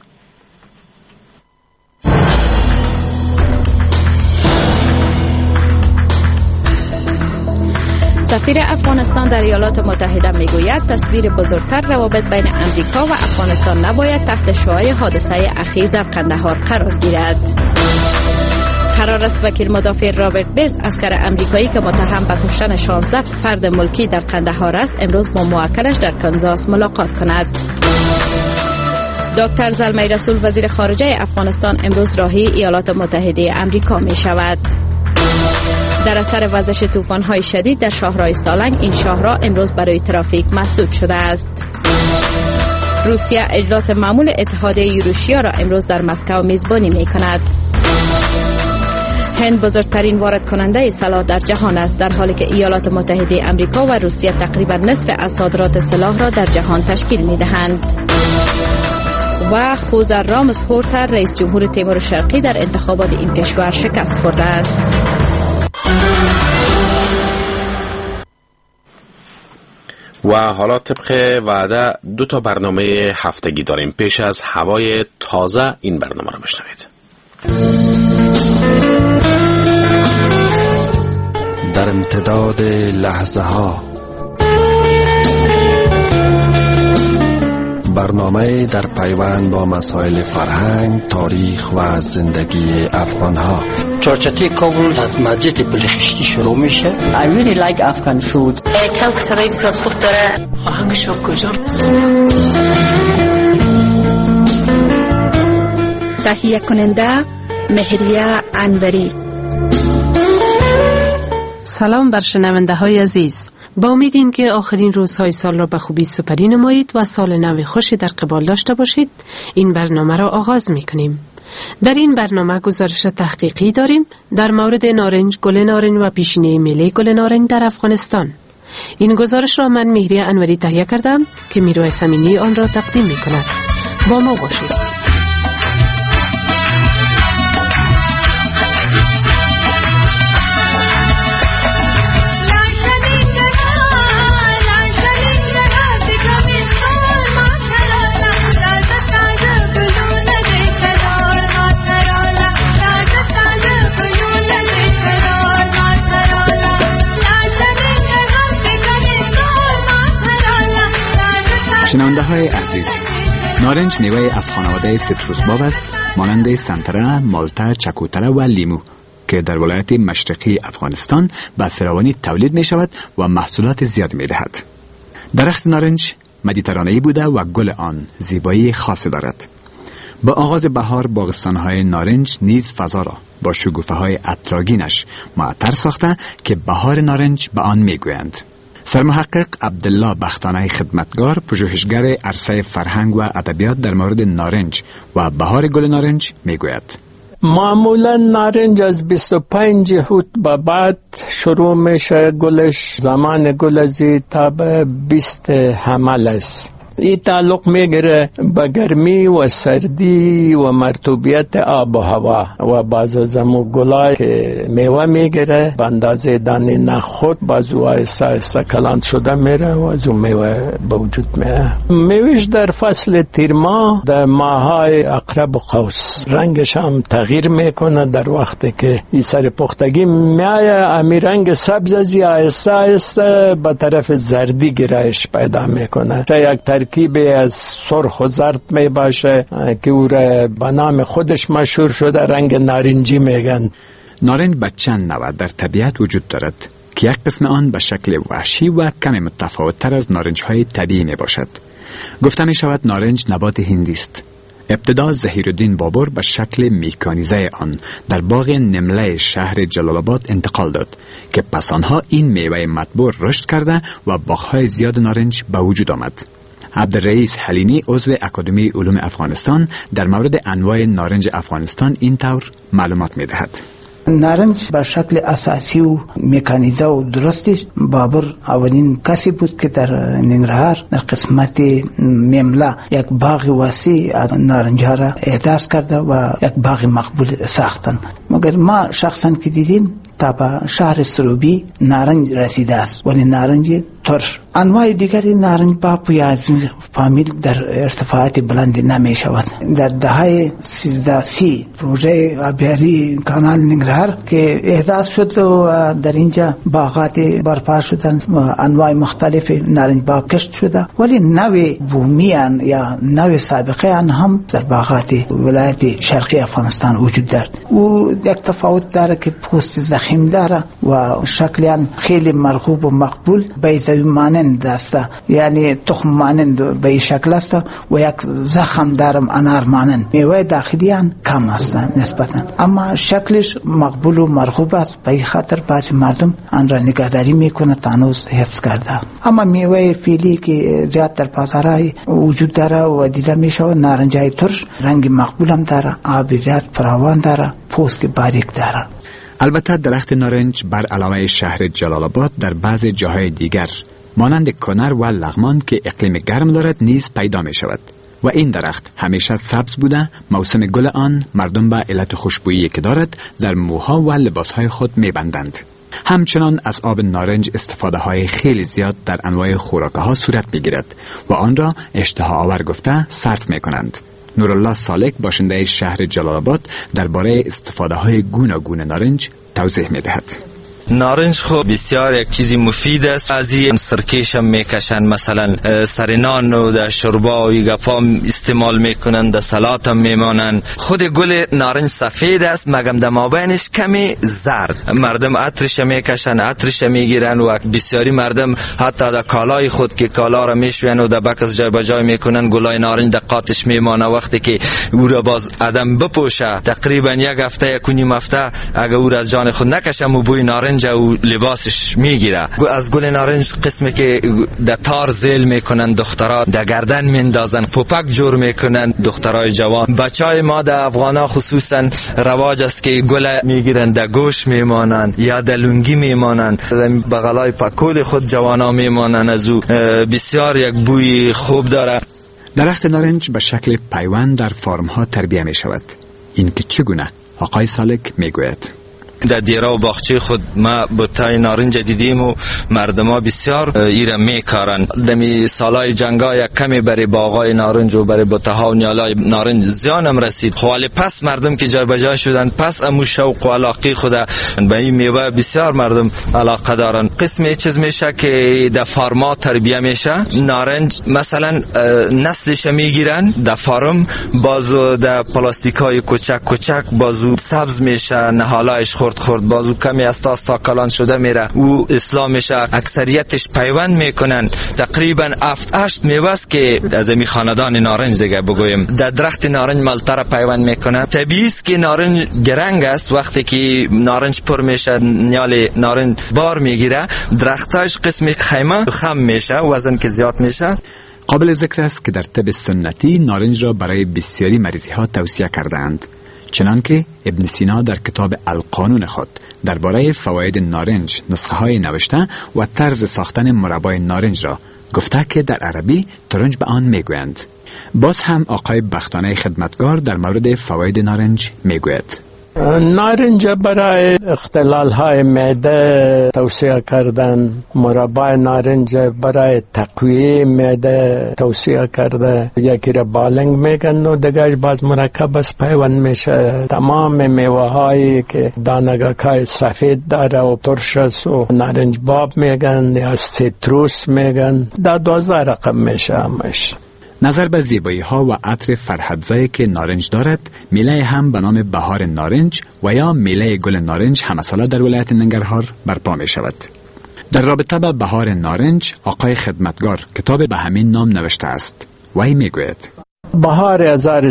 سفیر افغانستان در ایالات متحده میگوید تصویر بزرگتر روابط بین امریکا و افغانستان نباید تحت شعاع حادثه اخیر در قندهار قرار گیرد. قرار است وکیل مدافع رابرت بلز، عسکر امریکایی که متهم به کشتن 16 فرد ملکی در قندهار است، امروز با موکلش در کانزاس ملاقات کند. دکتر زلمه رسول، وزیر خارجه افغانستان، امروز راهی ایالات متحده امریکا می شود. در اثر وزش طوفان‌های شدید در شاهراه سالنگ، این شاهراه امروز برای ترافیک مسدود شده است. روسیه اجلاس معمول اتحادیه یوروشیا را امروز در مسکو میزبانی می‌کند. هند بزرگترین وارد کننده سلاح در جهان است، در حالی که ایالات متحده امریکا و روسیه تقریبا نصف از صادرات سلاح را در جهان تشکیل می‌دهند. و خوزر راموس هورتا، رئیس جمهور تیمور شرقی، در انتخابات این کشور شکست خورده است. و حالا طبق وعده 2 برنامه هفتگی داریم. پیش از هوای تازه این برنامه را بشنوید. در امتداد لحظه ها، برنامه در پیوند با مسائل فرهنگ، تاریخ و زندگی افغان ها. چارچتی کابل از مسجد بلخشتی شروع میشه. I really like Afghan food. کلک سرای بسیار خوب داره. آهنگش کجا؟ تهیه کننده مهریه انوری. سلام بر شنونده های عزیز. با امید که آخرین روزهای سال را به خوبی سپری نمایید و سال نو خوشی در قبال داشته باشید، این برنامه را آغاز می‌کنیم. در این برنامه گزارش تحقیقی داریم در مورد نارنج، گل نارنج و پیشینه میله گل نارنج در افغانستان. این گزارش را من مهریه انوری تهیه کردم که میروی سمینی آن را تقدیم می‌کند. با ما باشید. شنونده های عزیز، نارنج میوه از خانواده سیتروس باب است، مانند سنتره، مالته، چکوتره و لیمو که در ولایت مشرقی افغانستان به فراوانی تولید می شود و محصولات زیاد می دهد. درخت نارنج مدیترانه‌ای بوده و گل آن زیبایی خاصی دارد. با آغاز بهار باغستان‌های نارنج نیز فضا را با شکوفه‌های عطرآگینش معطر ساخته که بهار نارنج به آن می‌گویند. سرمحقق عبدالله بختانه خدمتگار، پژوهشگر عرصه فرهنگ و ادبیات، در مورد نارنج و بهار گل نارنج میگوید: معمولا نارنج از 25 هوت به بعد شروع میشه گلش. زمان گل ازی تا به 20 حمل است. این تعلق میگیره به گرمی و سردی و مرطوبیت آب و هوا و بعض از امو گلای که میوه میگیره به اندازه دانه نخود، بعضو آهسته کلان شده میره و از اون میوه به وجود میره. میوهش در فصل تیر ماه، در ماهای عقرب و قوس، رنگش هم تغییر میکنه. در وقتی که این سر پختگی میایه، امی رنگ سبز ازی آهسته به طرف زردی گرایش پیدا میکنه. یک ترکیب از سرخ و زرد می باشه که او را به نام خودش مشهور شده، رنگ نارنجی میگن. نارنج به چند نوع در طبیعت وجود دارد که یک قسم آن به شکل وحشی و کمی متفاوت تر از نارنج های طبیعی می باشد. گفته می شود نارنج نبات هندی است. ابتدا ظهیرالدین بابر به شکل میکانیزه آن در باغ نمله شهر جلال آباد انتقال داد که پس آنها این میوه مطبوع رشد کرده و باغهای زیاد نارنج به وجود آمد. عبدالرئیس حلیمی عضو اکادمی علوم افغانستان در مورد انواع نارنج افغانستان این طور معلومات می‌دهد. نارنج به شکل اساسی و مکانیزه و درستی بابر اولین کسی بود که در ننگرهار در قسمت مملا یک باغ وسیع نارنج ها را احداث کرده و یک باغ مقبول ساختن. مگر ما شخصا که دیدیم تا به شهر سروبی نارنج رسیده است، ولی نارنج ترش. انواع دیگری نارنج باپ یا فامیل در ارتفاعات بلند نمی شود. در دهه 1330 پروژه آبیاری کانال ننگرهار که احداث شد و در اینجا باغات برپا شدند و انواع مختلف نارنج باپ کشت شده، ولی نوع بومیان یا نوع سابقه آن هم در باغات ولایت شرقی افغانستان وجود دارد. او یک تفاوت داره که پوست زخیم داره و شکل خیلی مرغوب و مقبول بیضوی مانند است، یعنی تخم مانند به شکل است و یک زخم دارم انار مانند. میوه داخلی آن کم است نسبتا، اما شکلش مقبول و مرغوب است. به خاطر بعضی مردم آن را نگهداری میکنه تا هنوز حفظ کرده. اما میوه فیلی که زیاد در بازارهای وجود داره و دیده میشه، نارنجای ترش رنگ مقبول هم داره، آب زیاد فراوان داره، پوست باریک داره. البته درخت نارنج بر علاوه شهر جلال آباد در بعض جاهای دیگر مانند کنر و لغمان که اقلیم گرم دارد نیز پیدا می شود و این درخت همیشه سبز بوده. موسم گل آن مردم به علت خوشبویی که دارد در موها و لباسهای خود می بندند. همچنان از آب نارنج استفاده های خیلی زیاد در انواع خوراکه ها صورت می گیرد و آن را اشتها آور گفته صرف می کنند. نورالله سالک باشنده شهر جلال آباد درباره استفاده های گوناگون نارنج توضیح می دهد. نارنج خب بسیار یک چیزی مفید است. از این سرکیش هم میکشن، مثلا سر نان و در شوربا و گپا استعمال میکنن، در سلات هم میمانن. خود گل نارنج سفید است مگم در مابینش کمی زرد. مردم عطرش میکشن، عطرش میگیرن و بسیاری مردم حتی در کالای خود که کالا را میشوین و در بکس جای بجای میکنن گلای نارنج در قاتش میمانه. وقتی که او را باز آدم بپوشه تقریبا یک هفته یک و نیم هفته اگر او را از جان خود نکشه بوی نارنج و لباسش میگیره. از گل نارنج قسمی که در تار زیل میکنن دخترها، در گردن میندازن، پوپک جور میکنن دخترای جوان. بچهای ما در افغانا خصوصا رواج است که گل میگیرن در گوش میمانن یا در لنگی میمانن، بغلای پکول خود جوانا میمانن. از او بسیار یک بوی خوب داره. درخت نارنج به شکل پیوند در فارم ها تربیه می شود. این که چگونه؟ آقای سالک میگوید. در دیرا و باغچه خود ما بوتای نارنج دیدیم و مردم ها بسیار ایره میکارن. دمی سالای جنگا یک کمی برای باغای نارنج و برای بوتها و نیالای نارنج زیانم رسید. خوالی پس مردم که جای بجای شدن پس امو شوق و علاقی خود به این میوه بسیار مردم علاقه دارن. قسم چیز میشه که در فارما تربیه میشه. نارنج مثلا نسلش میگیرن در فارم، بازو در پلاستیکای کوچک کوچک بازو سبز میشه، نهالایش خورد بازو کمی استا کلان شده میره. او اسلامش اکثریتش پیوند میکنن. تقریبا 7-8 میوه است که از می خاندان نارنج دیگه بگویم در درخت نارنج مالتر پیوند میکنن. طبیعی است که نارنج گرنگ است. وقتی که نارنج پر میشه نیال نارنج بار میگیره، درختاش قسم خیمه خم میشه، وزن که زیاد میشه. قابل ذکر است که در طب سنتی نارنج را برای بسیاری مریضی ها توصیه کردند، چنانکه ابن سینا در کتاب القانون خود درباره فواید نارنج نسخه های نوشته و طرز ساختن مربای نارنج را گفته که در عربی ترنج به آن میگویند. باز هم آقای بختانه خدمتگار در مورد فواید نارنج میگوید. نارنج برای اختلال های معده توصیه کردن، مربای نارنج برای تقویه معده توصیه کرده. یکی را بالنگ میگن و دیگرش باز مرکب است پیوند میشه. تمام میوه هایی که دانگک های سفید داره و ترش است و نارنج باب میگن یا سیتروس میگن، در 12 رقم میشه همش. نظر به زیبایی ها و عطر فرحتزایی که نارنج دارد، میله هم به نام بهار نارنج و یا میله گل نارنج همه ساله در ولایت ننگرهار برپا می شود. در رابطه با بهار نارنج آقای خدمتگار کتاب به همین نام نوشته است. وی می گوید بهار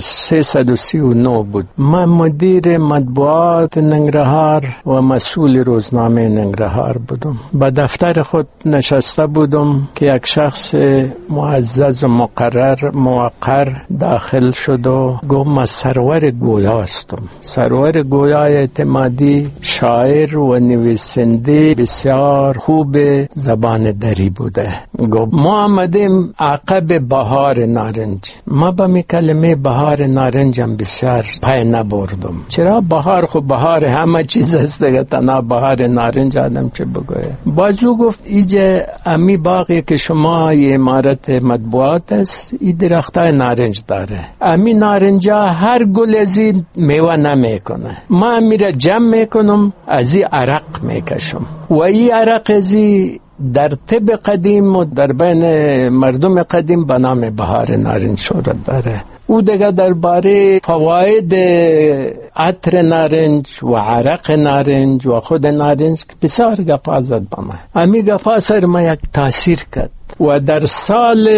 1339 بود. من مدیر مطبوعات ننگرهار و مسئول روزنامه ننگرهار بودم. به دفتر خود نشسته بودم که یک شخص معزز و مقرر موقر داخل شد و گفت من سرور گویا هستم. سرور گویا اعتمادی شاعر و نویسنده بسیار خوب زبان دری بوده. گفت ما آمدیم عقب بهار نارنج. ما به می کلمه بهار نارنجم بسیار پای نبردم. چرا بهار خب بهار همه چیز است دیگه، تنها بهار نارنج آدم چه بگویه. بازو گفت ایجا امی باقی که شما یه امارت مطبوعات است، ای درختای نارنج داره. امی نارنجا هر گل ازی میوه نمیکنه. ما امی را جمع میکنم ازی عرق میکشم و ای عرق ازی در طب قدیم و در بین مردم قدیم به نام بهار نارنج شهرت داره. او دیگه درباره فواید عطر نارنج و عرق نارنج و خود نارنج بسیار گپا زد با من. امی گپا سر ما یک تاثیر کرد و در سال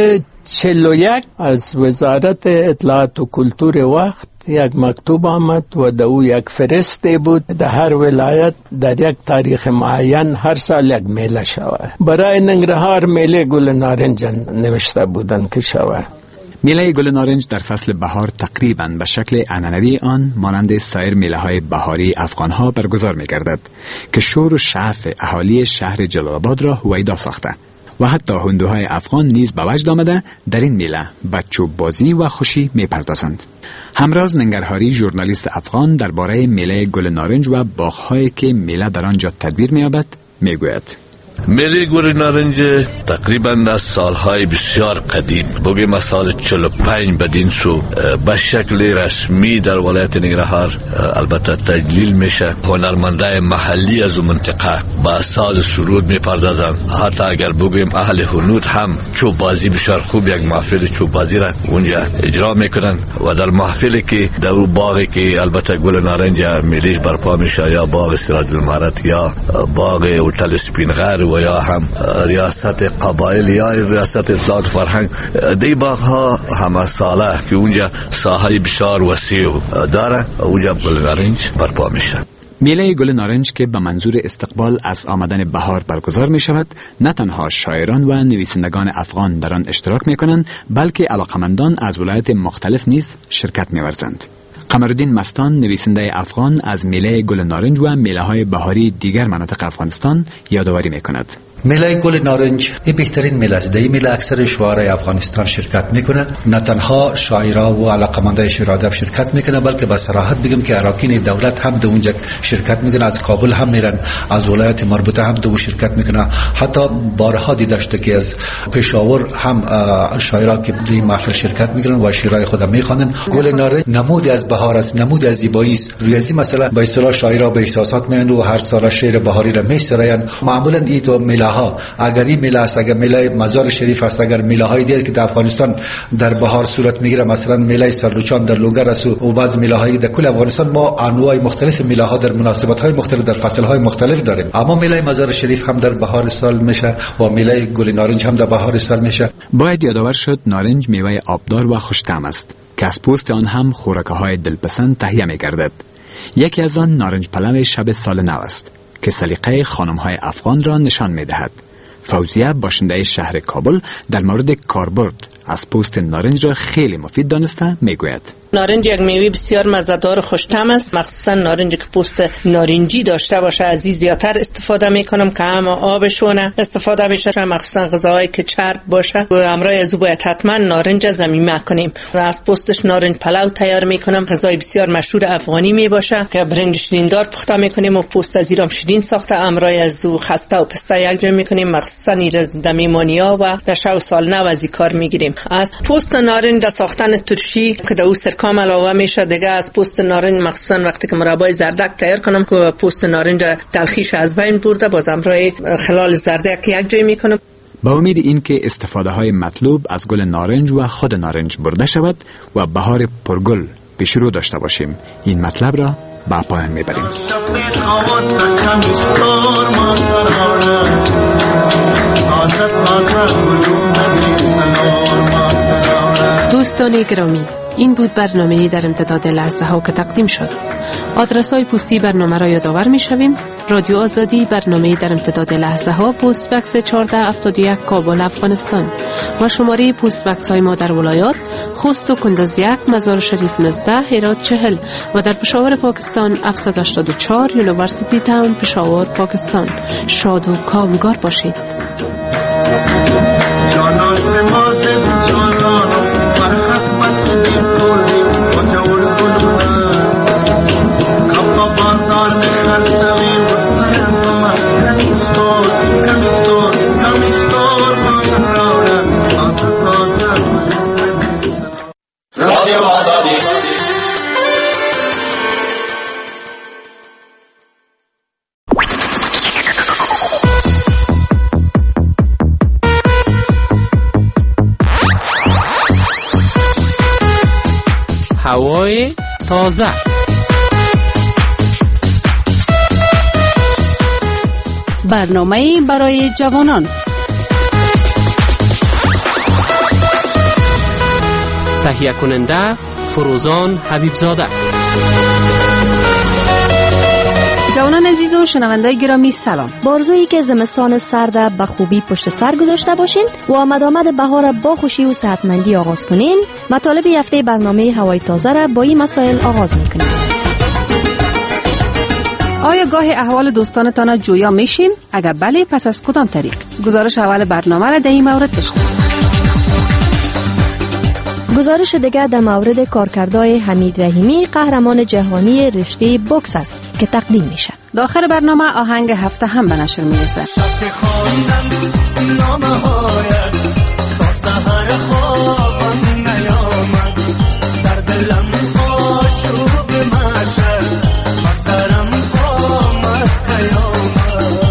41 از وزارت اطلاعات و کلتور وقت یک مکتوب آمد و دو یک فرسته بود در هر ولایت در یک تاریخ معین هر سال یک میله شود. برای ننگرهار میله گل نارنج نوشته بودن که شود. میله گل نارنج در فصل بهار تقریباً به شکل عنعنوی آن مانند سایر میله‌های بهاری افغان‌ها برگزار می‌گردد که شور و شعف اهالی شهر جلال آباد را هویدا ساخته و حتی هندوهای افغان نیز به وجد آمده در این میله به چوب بازی و خوشی می‌پردازند. همراز ننگرهاری ژورنالیست افغان درباره میله گل نارنج و باغ‌هایی که میله در آنجا تدبیر می‌یابد میگوید: میله گل نارنج تقریبا از سالهای بسیار قدیم، بگیم از سال 45 بدین سو به شکل رسمی در ولایت ننگرهار البته تجلیل میشه. هنرمندای محلی از منطقه با ساز سرود میپردازند. حتی اگر بگیم اهل هنود هم چوب بازی بسیار خوب یک محفل چوب بازی را اونجا اجرا میکنن و در محفلی که در اون باغی که البته گل نارنج میلیش برپا میشه، یا باغ سراج الامارات یا باغ هتل اسپینغر و یا هم ریاست قبایل یا ریاست اطلاعات فرهنگ، دی باغ ها همه ساله که اونجا ساحه بسیار وسیع داره، اونجا گل نارنج برپا میشه. میله گل نارنج که به منظور استقبال از آمدن بهار برگزار می شود، نه تنها شاعران و نویسندگان افغان در آن اشتراک می کنند، بلکه علاقمندان از ولایت مختلف نیز شرکت می ورزند. قمرالدین مستان، نویسنده افغان، از میله گل نارنج و میله های بهاری دیگر مناطق افغانستان یادآوری می کند. میله گل نارنج این بهترین میله است. در این میله اکثر شاعرای افغانستان شرکت میکنه. نه تنها شاعرها و علاقمندای شعر ادب شرکت میکنه، بلکه با صراحت بگم که اراکین دولت هم در اونجا شرکت میکنه. از کابل هم میرن، از ولایت مربوطه هم دو شرکت میکنه. حتی بارها دیده شده که از پشاور هم شاعرها که در این محفل شرکت میکنن و شعرهای خود میخوانن. گل نارنج نمودی از بهار است، نمودی از زیبایی است. روی از مثلا به اصطلاح شاعرها به احساسات میان و هر سال شعر بهاری را میسراین. معمولا این دو میله ها، اگر این میله است، اگر میله مزار شریف است، اگر میله های دیگر که در افغانستان در بهار صورت میگیره، مثلا میله سرلوچان در لوگر است و بعض میله های در کل افغانستان، ما انواع مختلف میله ها در مناسبت های مختلف در فصل های مختلف داریم. اما میله مزار شریف هم در بهار سال میشه و میله گل نارنج هم در بهار سال میشه. باید یادآور شد نارنج میوه آبدار و خوش‌طعم است که از پوست آن هم خوراک‌های دلپسند تهیه می‌گردد. یکی از آن نارنج پلو شب سال نو است که سلیقه خانم‌های افغان را نشان می‌دهد. فوزیه، باشنده شهر کابل، در مورد کاربرد از پوست نارنج را خیلی مفید دانسته میگوید: نارنج یک میوه بسیار مزه‌دار و خوش‌طعم است. مخصوصا نارنج که پوست نارنجی داشته باشه از این زیادتر استفاده میکنم که هم آبشونه استفاده میشه، مخصوصا غذاهایی که چرب باشه و همراه از او باید حتما نارنج ضمیمه کنیم. از پوستش نارنج پلو تیار میکنم، غذای بسیار مشهور افغانی میباشه که برنج شیریندار پخته میکنیم و پوست از ایرام شیرین ساخته، همراه از او خسته و پسته یک جا میکنیم، مخصوصا در میمونیا و در شب سال نو از این کار میگیریم. از پوست نارنج در ساختن ترشی که در او سرکام علاوه میشه. دیگه از پوست نارنج مخصوصا وقتی که مربای زردک تیار کنم که پوست نارنج تلخیش از بین برده، بازم رای خلال زردک یک جای میکنم. با امید این که استفاده های مطلوب از گل نارنج و خود نارنج برده شود و بهار پرگل پیش رو داشته باشیم، این مطلب را با پایان میبریم. آزاد گلوم سنار دوستان گرامی، این بود برنامه در امتداد لحظه ها که تقدیم شد. آدرس های پستی برنامه را یادآور می شویم. رادیو آزادی، برنامه در امتداد لحظه ها، پست بکس 1471 کابل افغانستان و شماره پست بکس های ما در ولایات خوست و کندز 1، مزار شریف 19، هرات 40 و در پشاور پاکستان 784 یونیورسیتی تاون پشاور پاکستان. شاد و کامگار باشید. رادیو آزادی. هوای تازه. برنامه برای جوانان. تهیه کننده فروزان حبیبزاده. جوانان عزیز و شنونده گرامی سلام. بارزویی که زمستان سرد به خوبی پشت سر گذاشته باشین و آمد بهار با خوشی و صحتمندی آغاز کنین، مطالب هفته برنامه هوای تازه را با این مسائل آغاز میکنیم. آیا گاهی احوال دوستانتان جویا میشین؟ اگر بله، پس از کدام طریق؟ گزارش اول برنامه را در این مورد بشنوید. گزارش دیگر در مورد کارکردهای حمید رحیمی، قهرمان جهانی رشته بوکس است که تقدیم میشه. داخل برنامه آهنگ هفته هم به نشر میرسه. شب خواندن نامه‌هایت تا سحر خوابم نیامد، در دلم آشوب مشعل و سرم آمد قیامت.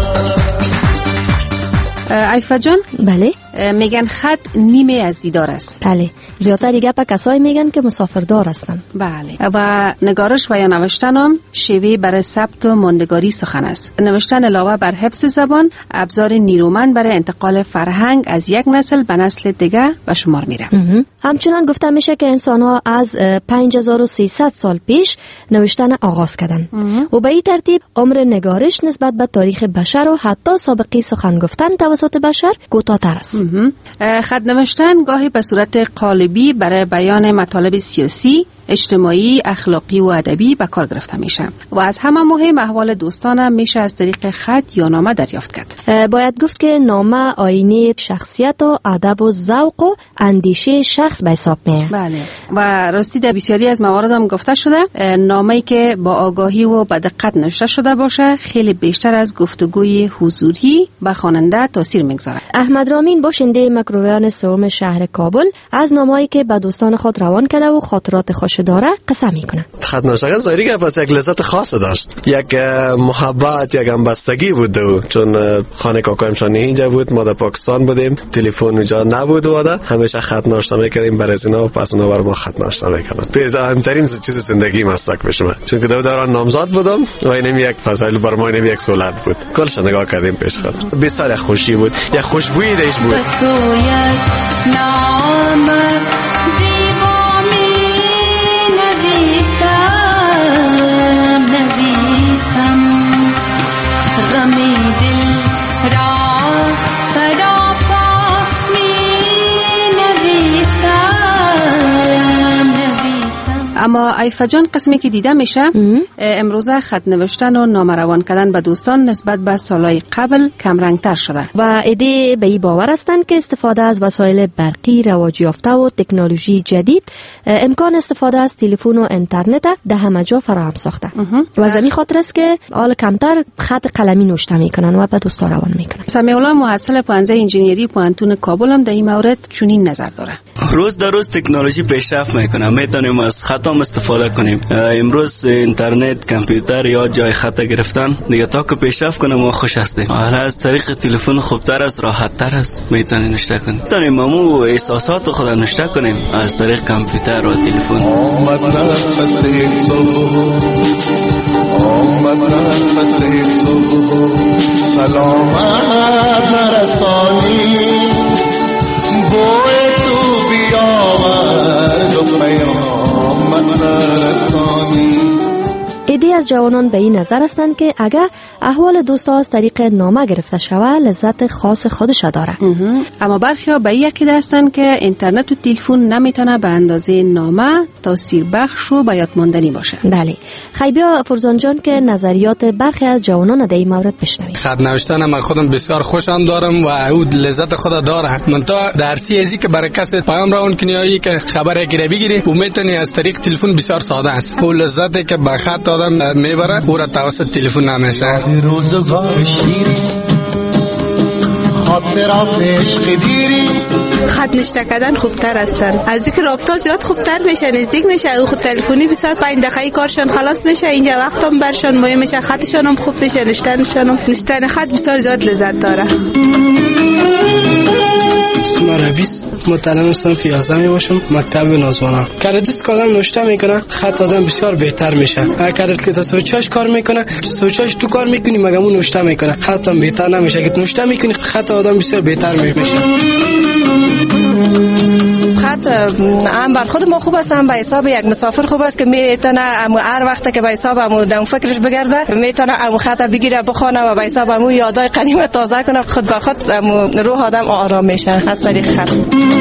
عیفه جان، بله؟ میگن خط نیمه از دیدار است. بله، زیادتر دیگه پا کسایی میگن که مسافردار هستن. بله، و نگارش و یا نوشتن هم شیوه برای ثبت و ماندگاری سخن است. نوشتن علاوه بر حفظ زبان، ابزار نیرومند برای انتقال فرهنگ از یک نسل به نسل دیگه به شمار میره. همچنان گفته میشه که انسان ها از 5300 سال پیش نوشتن آغاز کردن و به این ترتیب عمر نگارش نسبت به تاریخ بشر و حتی سابقه سخن گفتن توسط بشر کوتاه‌تر است. خط نوشتن گاهی به صورت قالبی برای بیان مطالب سیاسی، اجتماعی، اخلاقی و ادبی به کار گرفته میشه و از همه مهم احوال دوستانم میشه از طریق خط یا نامه دریافت کرد. باید گفت که نامه آینه شخصیت و ادب و ذوق و اندیشه شخص به حساب میاد. بله، و راستی در بسیاری از موارد هم گفته شده نامه‌ای که با آگاهی و با دقت نوشته شده باشه خیلی بیشتر از گفتگوی حضوری به خواننده تاثیر میگذاره. احمد رامین باشنده مکروریان سوم شهر کابل از نامه‌ای که به دوستان خود روان کرده و خاطرات خوش داره قسم میکنه. خط نوشتن ظاهری که پس یک لذت خاص داشت، یک محبت، یک همبستگی بود و چون خانه کاکایم شانی اینجا بود، ما در پاکستان بودیم، تلفن اونجا نبود و همیشه خط نوشته میکردیم برای اینا و پس اونا بر ما خط نوشته میکردن. بهترین چیز زندگی مستق بشم، چون که دوران نامزاد بودم و اینم یک فضایل بر ما اینم یک سولت بود. کلش نگاه کردیم پیش خود، بسیار خوشی بود، یک خوشبویی دیش بود. اما عیفه جان، قسمی که دیده میشه امروزه خط نوشتن و نامه روان کردن به دوستان نسبت به سالهای قبل کم رنگتر شده و ایده به این باور هستند که استفاده از وسایل برقی رواج یافته و تکنولوژی جدید امکان استفاده از تلفن و اینترنت در همه جا فراهم ساخته و زمین خاطر است که حال کمتر خط قلمی نوشته میکنن و به دوستا روان میکنن. سمیع الله محصل پانزه انجینری پوانتون کابل هم در این مورد چنین نظر داره. روز در روز تکنولوژی پیشرفت میکنه، میتونیم از خط هم استفاده کنیم. امروز اینترنت، کامپیوتر یا جای خط گرفتن دیگه تا که پیشرفت کنه ما خوش هستیم. حالا از طریق تلفن خوبتر است، راحت تر است، میتونیم نشته کنیم. میتونیم همو احساسات خود نشته کنیم از طریق کامپیوتر و تلفن. آمد نفس صبح سلامت رسانی بوی تو بیامد جوانان به این نظر هستند که اگر احوال دوستا از طریق نامه گرفته شود لذت خاص خودش داره. اما برخی به این عقیده هستند که اینترنت و تلفن نمیتونه به اندازه نامه تاثیر بخش و به یاد ماندنی باشه. بله. خیبیا فرزان جان که نظریات برخی از جوانان در این مورد بشنوید. خط نوشتن من خودم بسیار خوشم دارم و او لذت خود داره. من تا درسی ازی که برای کسی پیام راون کنی که خبر گیره بگیری و میتونی از طریق تلفن بسیار ساده است. او لذتی که به خط آدم میبره او را توسط تلفن نمیشه. روزگار شیری خاطرات عشق دیری خط نوشته کردن خوبتر هستن. از اینکه رابطه زیاد خوبتر میشه، نزدیک میشه. او خود تلفنی بسیار 5 دقیقه کارشون خلاص میشه. اینجا وقتم برشون مهم میشه، خطشون هم خوب میشه، نوشتن خط بسیار زیاد لذت داره. اسم ربیس متعلم صنف 11 میباشم، مکتب نازوانا. کردیس کادم نوشته میکنه خط آدم بسیار بهتر میشه. اگر که تصویرش کار میکنه تصویرش تو کار میکنی مگه اون نوشته میکنه خطم بهتر نمیشه. که نوشته میکنی خط آدم بسیار بهتر میشه. خط هم بر خود ما خوب است، هم به حساب یک مسافر خوب است که میتونه هر وقت که به حساب هم فکرش بگرده میتونه هم خط بگیره بخونه و به حساب هم یادای قدیم تازه کنه. خود به خود روح آدم آرام میشه از طریق خط.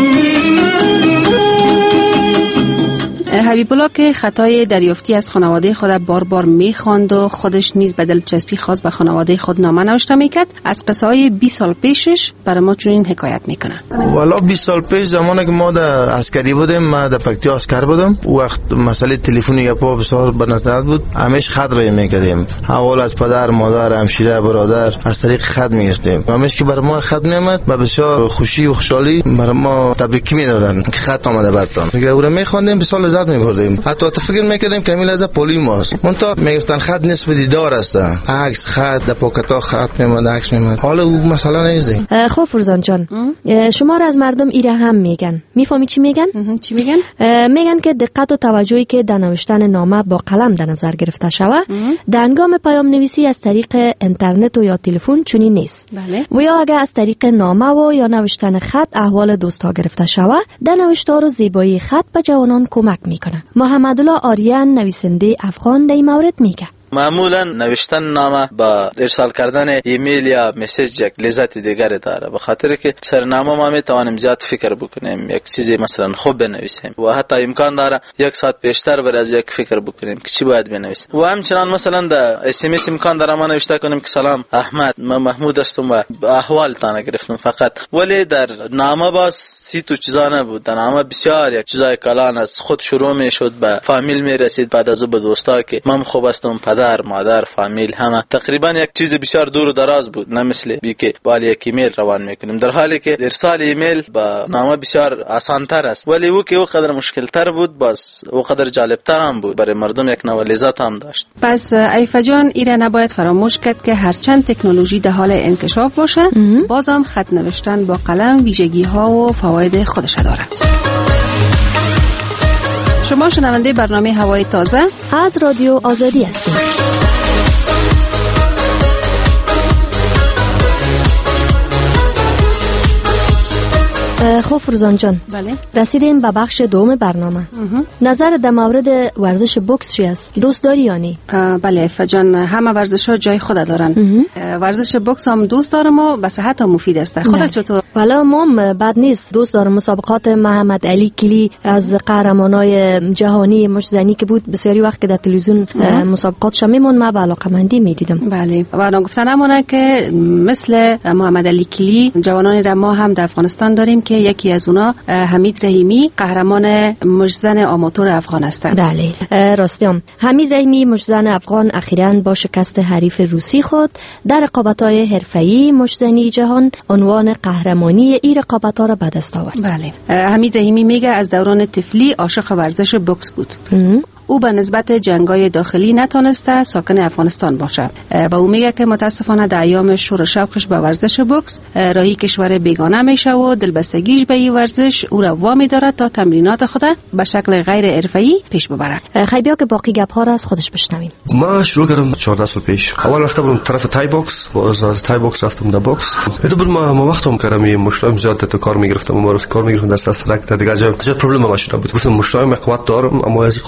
حبیب الله که خطای دریافتی از خانواده خود بار بار میخواند و خودش نیز به دلچسپی خاص به خانواده خود نامه نوشته میکرد، از قصه‌های 20 سال پیشش برای ما چنین حکایت میکنه. والا 20 سال پیش زمانی که ما در عسکری بودیم، ما در پکتیا عسکر بودم، وقت مسئله تلفن یا پا بسیار بنتنت بود، همیشه خط رای میکردیم. اول از پدر، مادر، همشیره، برادر از طریق خط میگرفتیم. همیشه که برای ما خط میامد با بسیار خوشی و خوشحالی برای ما تبریک میدادن که خط آمده براتون. میگه او را میخواندیم بسیار لذت میبردیم. حتی فکر میکردیم که میل از پولی ماست. منتها میگفتن خط نصف دیدار است. عکس خط در پاکتا خط میمد، عکس میمد. حالا او مثلا نیست. خب فرزان جان، شما را از مردم ایره هم میگن. میفهمی چی میگن؟ چی میگن؟ میگن که دقت و توجهی که در نوشتن نامه با قلم در نظر گرفته شود در هنگام پیام نویسی از طریق اینترنت و یا تلفن چنین نیست. بله. و یا اگر از طریق نامه و یا نوشتن خط احوال دوستا گرفته شود، در نوشتار و زیبایی خط به جوانان کمک میکنه. محمد الله آریان نویسنده افغان در این مورد میگه معمولا نوشتن نامه با ارسال کردن ایمیل یا مسیج یک لذت دیگری داره، به خاطر که سرنامه ما میتوانیم زیاد فکر بکنیم، یک چیزی مثلا خوب بنویسیم و حتی امکان داره یک ساعت بیشتر برای از یک فکر بکنیم که چی باید بنویسیم. و همچنان مثلا در اس ام اس امکان داره ما نوشته کنیم که سلام احمد، من محمود هستم و احوال تان گرفتم فقط. ولی در نامه باز سی تو چیزا نبود. در نامه بسیار یک چیزای کلان از خود شروع میشد، به فامیل میرسید، بعد از به دوستا که من خوب هستم، پدر، مادر، فامیل، همه. تقریبا یک چیز بسیار دور و دراز بود، نه مثل بی که با یک ایمیل روان میکنیم، در حالی که ارسال ایمیل با نامه بسیار آسان تر است، ولی او که او قدر مشکل تر بود باز او قدر جالب تر هم بود، برای مردم یک نوع لذت هم داشت. پس عیفه جان ایره نباید فراموش کرد که هرچند تکنولوژی در حال انکشاف باشه بازم خط نوشتن با قلم ویژگی ها و فواید خودش داره. شما شنونده برنامه هوای تازه از رادیو آزادی هستید. خب فرزان جان، بله. رسیدیم به بخش دوم برنامه. نظر در مورد ورزش بوکس چی است؟ دوست داری یا نه؟ بله عیفه جان، همه ورزش ها جای خود دارن. ورزش بوکس هم دوست دارم و به صحت هم مفید است. خودت چطور؟ والا مام بد نیست. دوست دارم مسابقات محمد علی کلی از قهرمانای جهانی مشزنی که بود بسیاری وقت که در تلویزیون مسابقاتش میمون ما به علاقه‌مندی میدیدم. بله. و گفتن همونه که مثل محمد علی کلی جوانانی را ما هم در افغانستان داریم که یکی از اونا حمید رحیمی قهرمان مشزن آماتور افغان هستند. بله راستیم. حمید رحیمی مشزن افغان اخیراً با شکست حریف روسی خود در رقابت‌های حرفه‌ای مشزنی جهان عنوان قهرمانی این رقابت‌ها را به دست آورد. بله. حمید رحیمی میگه از دوران طفلی عاشق ورزش بوکس بود. او به نسبت جنگ‌های داخلی نتونسته ساکن افغانستان باشه و او میگه که متاسفانه در ایام شور شوقش به ورزش بوکس راهی کشور بیگانه میشه و دلبستگیش به این ورزش او را وامی داره تا تمرینات خود به شکل غیر حرفه‌ای پیش ببره. خیلی که باقی گپ‌ها را از خودش بشنویم. ما شروع کردم 14 سال پیش. اول رفتم اون طرف تای بوکس، از تای بوکس رفتم در بوکس. بعد ما وقتم کردم مشتم زیاد تا کار میگرفتم، ما رو کار میگرفتم در سرک تا دیگه جای پرابلم ما شده بود. گفتم مشتم قوت دارم اما از قوت یک چیز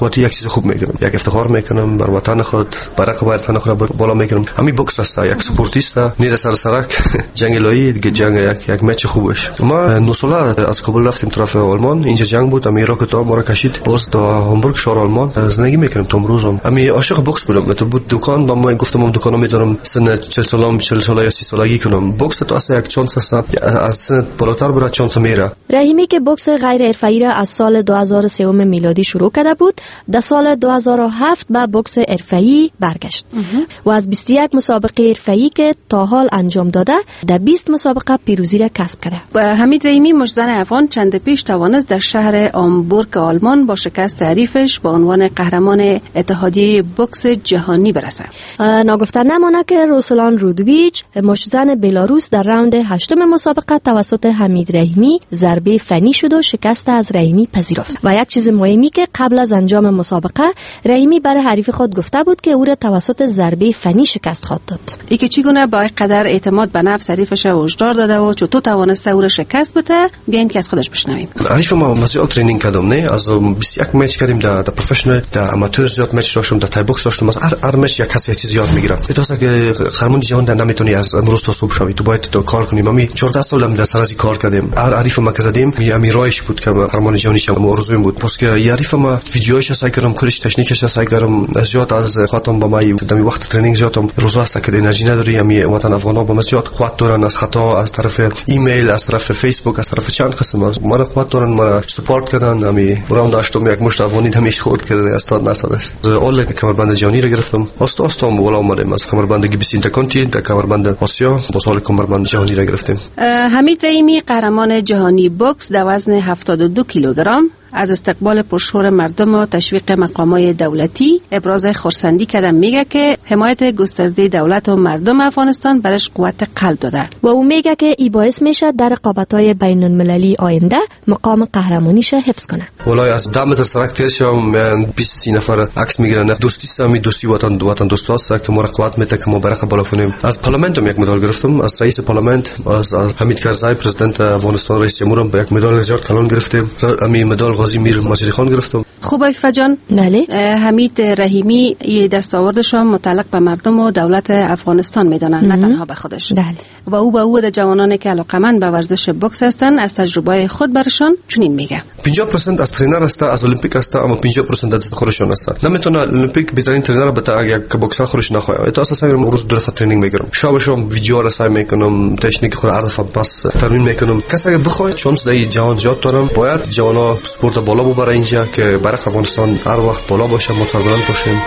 خوب میکنم، یک افتخار میکنم بر وطن خود، برای وطن خود بالا میکنم. همین بوکس است، یک سپورتیست نیره سر سرک جنگ لایی دیگه، جنگ یک مچ خوبش. ما 9 ساله از کابل رفتیم طرف آلمان، اینجا جنگ بود، امی راکت ما را کشید باز تا هامبورگ شهر آلمان زندگی میکنم تا امروزم. امی عاشق بوکس بودم، تو بود دکان با ما گفتم دکانو میذارم سن 40 ساله یا 30 سالگی کنم. بوکس تو اصلا یک چانس است، از سن بالاتر برای چانس میره. رحیمی که بوکس غیر حرفه‌ای را از سال 2003 میلادی شروع کرده بود، در سال 2007 به بوکس حرفه‌ای برگشت و از 21 مسابقه حرفه‌ای که تا حال انجام داده در 20 مسابقه پیروزی را کسب کرده. و حمید رحیمی مجزن افغان چند پیش توانست در شهر آمبورگ آلمان با شکست حریفش با عنوان قهرمان اتحادیه بوکس جهانی برسد. ناگفته نمانه که روسلان رودویچ مجزن بلاروس در راند 8 مسابقه توسط حمید رحیمی ضربه فنی شد و شکست از رحیمی پذیرفت. و یک چیز مهمی که قبل از انجام مسابقه رحیمی برای حریف خود گفته بود که او را توسط ضربه فنی شکست خواهد داد. ای که چگونه با قدر اعتماد به نفس حریفش وجدار داده و چطور توانسته او را شکست بده، بیاین که از خودش بشنویم. حریف ما مسئول ترینینگ کردم، نه از 21 میچ کردیم در پروفشنال، در آماتور زیاد میچ داشتم، در تای بوکس داشتم. از هر میچ یک کسی چیز یاد میگیرم. تو که قهرمان جهان در نمیتونی از امروز تا صبح شوی، تو باید تو کار کنی. ما 14 سال در سر از کار کردیم. هر حریف ما که زدیم می رایش بود که قهرمان جهانی شم، آرزویم بود. پس که حریف ما ویدیوهاش سعی کردم، کلش تکنیکش سعی کردم. زیاد از خاطرم با ما در وقت ترینینگ زیادم روزا است که انرژی نداری. می وطن افغانا با زیاد خاطر دارن از خطا، از طرف ایمیل، از طرف فیسبوک، از طرف چند قسم از ما خاطر دارن، ما سپورت کردن. می راوند داشتم یک مشت افغانی همیشه خورد کرده استاد نشد است. اول کمربند جهانی را گرفتم. استادم بالا اومدم از کمربند گیبسی اینترکانتی در کمربند آسیا با سال کمربند جهانی را گرفتیم. حمید رحیمی قهرمان جهانی بوکس در وزن 72 کیلوگرم از استقبال پرشور مردم و تشویق مقامات دولتی ابراز خرسندی کردن. میگه که حمایت گسترده دولت و مردم افغانستان برش قوت قلب داده و او میگه که ای باعث میشه در رقابت‌های بین‌المللی آینده مقام قهرمانیش حفظ کنه. والله از 10 متر سرک تیر شدم، من 20 نفر عکس میگیرن. دوستی سمی دوستی وطن دوستاست که ما قوت میده که ما برخه بالا کنیم. از پارلمان هم یک مدال گرفتم، از رئیس پارلمان از حمید کرزی پرزیدنت افغانستان رئیس جمهورم با یک مدال زیاد کلان گرفتیم. همین مدال غازی میر ماجری خان گرفتم. خوب ایفا جان. بله. حمید رحیمی یه دستاوردش متعلق به مردم و دولت افغانستان میدونن، نه تنها به خودش. بله. و او به او جوانانی که علاقمند به ورزش بوکس هستن از تجربه خود برشان چنین میگه. 50% از ترینر است، از المپیک است، اما 50% از خودشون است. نمیتونه المپیک بهترین ترینر بتا یک بوکسر خودش نخواه. تو اساسا روز دو دفعه ترینینگ میگیرم. شبشم ویدیو را سعی میکنم، تکنیک خود هر دفعه پس تمرین میکنم. کسی که بخواد چانس دای جهان زیاد دارم، باید جوانا سپورت بالا ببره اینجا که برای افغانستان هر وقت بالا باشه، ما سربلند باشیم.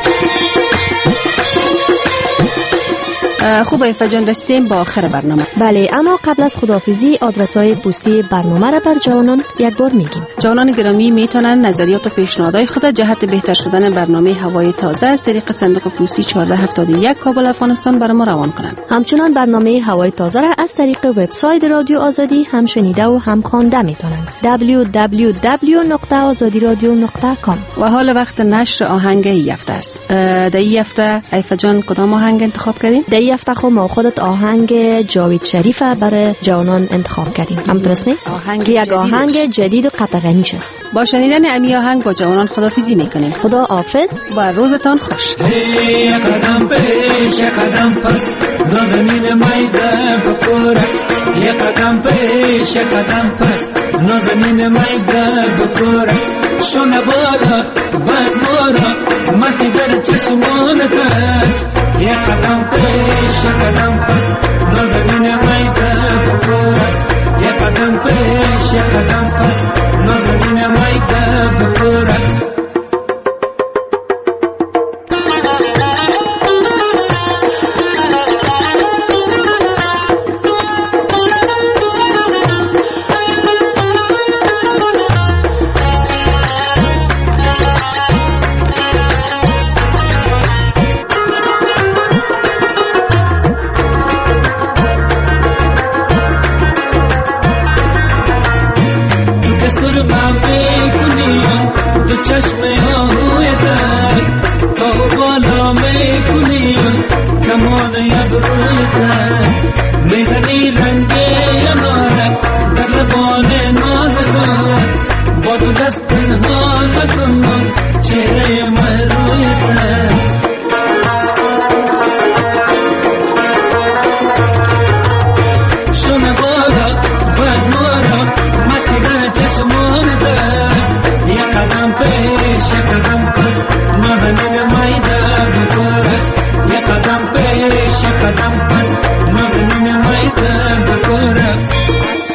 خوب ایفا جان، رسیدیم با آخر برنامه. بله، اما قبل از خداحافظی آدرس‌های پستی برنامه را بر جوانان یک بار میگیم. جوانان گرامی میتونن نظریات و پیشنهادهای خود جهت بهتر شدن برنامه هوای تازه از طریق صندوق پستی 1471 کابل افغانستان برای ما روان کنند. همچنین برنامه هوای تازه را از طریق وبسایت رادیو آزادی هم شنیده و هم خوانده میتونن. www.azadiradio.com. و حال وقت نشر آهنگ این هفته است. در این هفته ایفا جان کدام آهنگ انتخاب کردیم؟ در این هفته ما خودت آهنگ جاوید شریف برای جوانان انتخاب کردیم. همونطورست یک آهنگ جدید و قطغنیش است. با شنیدن امی آهنگ با جوانان خداحافظی میکنیم. خدا حافظ و روزتان خوش. قدم پیش قدم پس نازنین میده بکورت، یه قدم پیش قدم پس نازنین میده بکورت، شونه بالا باز مورا مستی در چشمانت است، یه قدم پیش قدم پس نازنین میده بکورت، یه قدم پیش قدم پس نازنین میده بکورت. چشم آهوی در تا بالا میکنیم کمان ابروی در میزنی رنگ انارک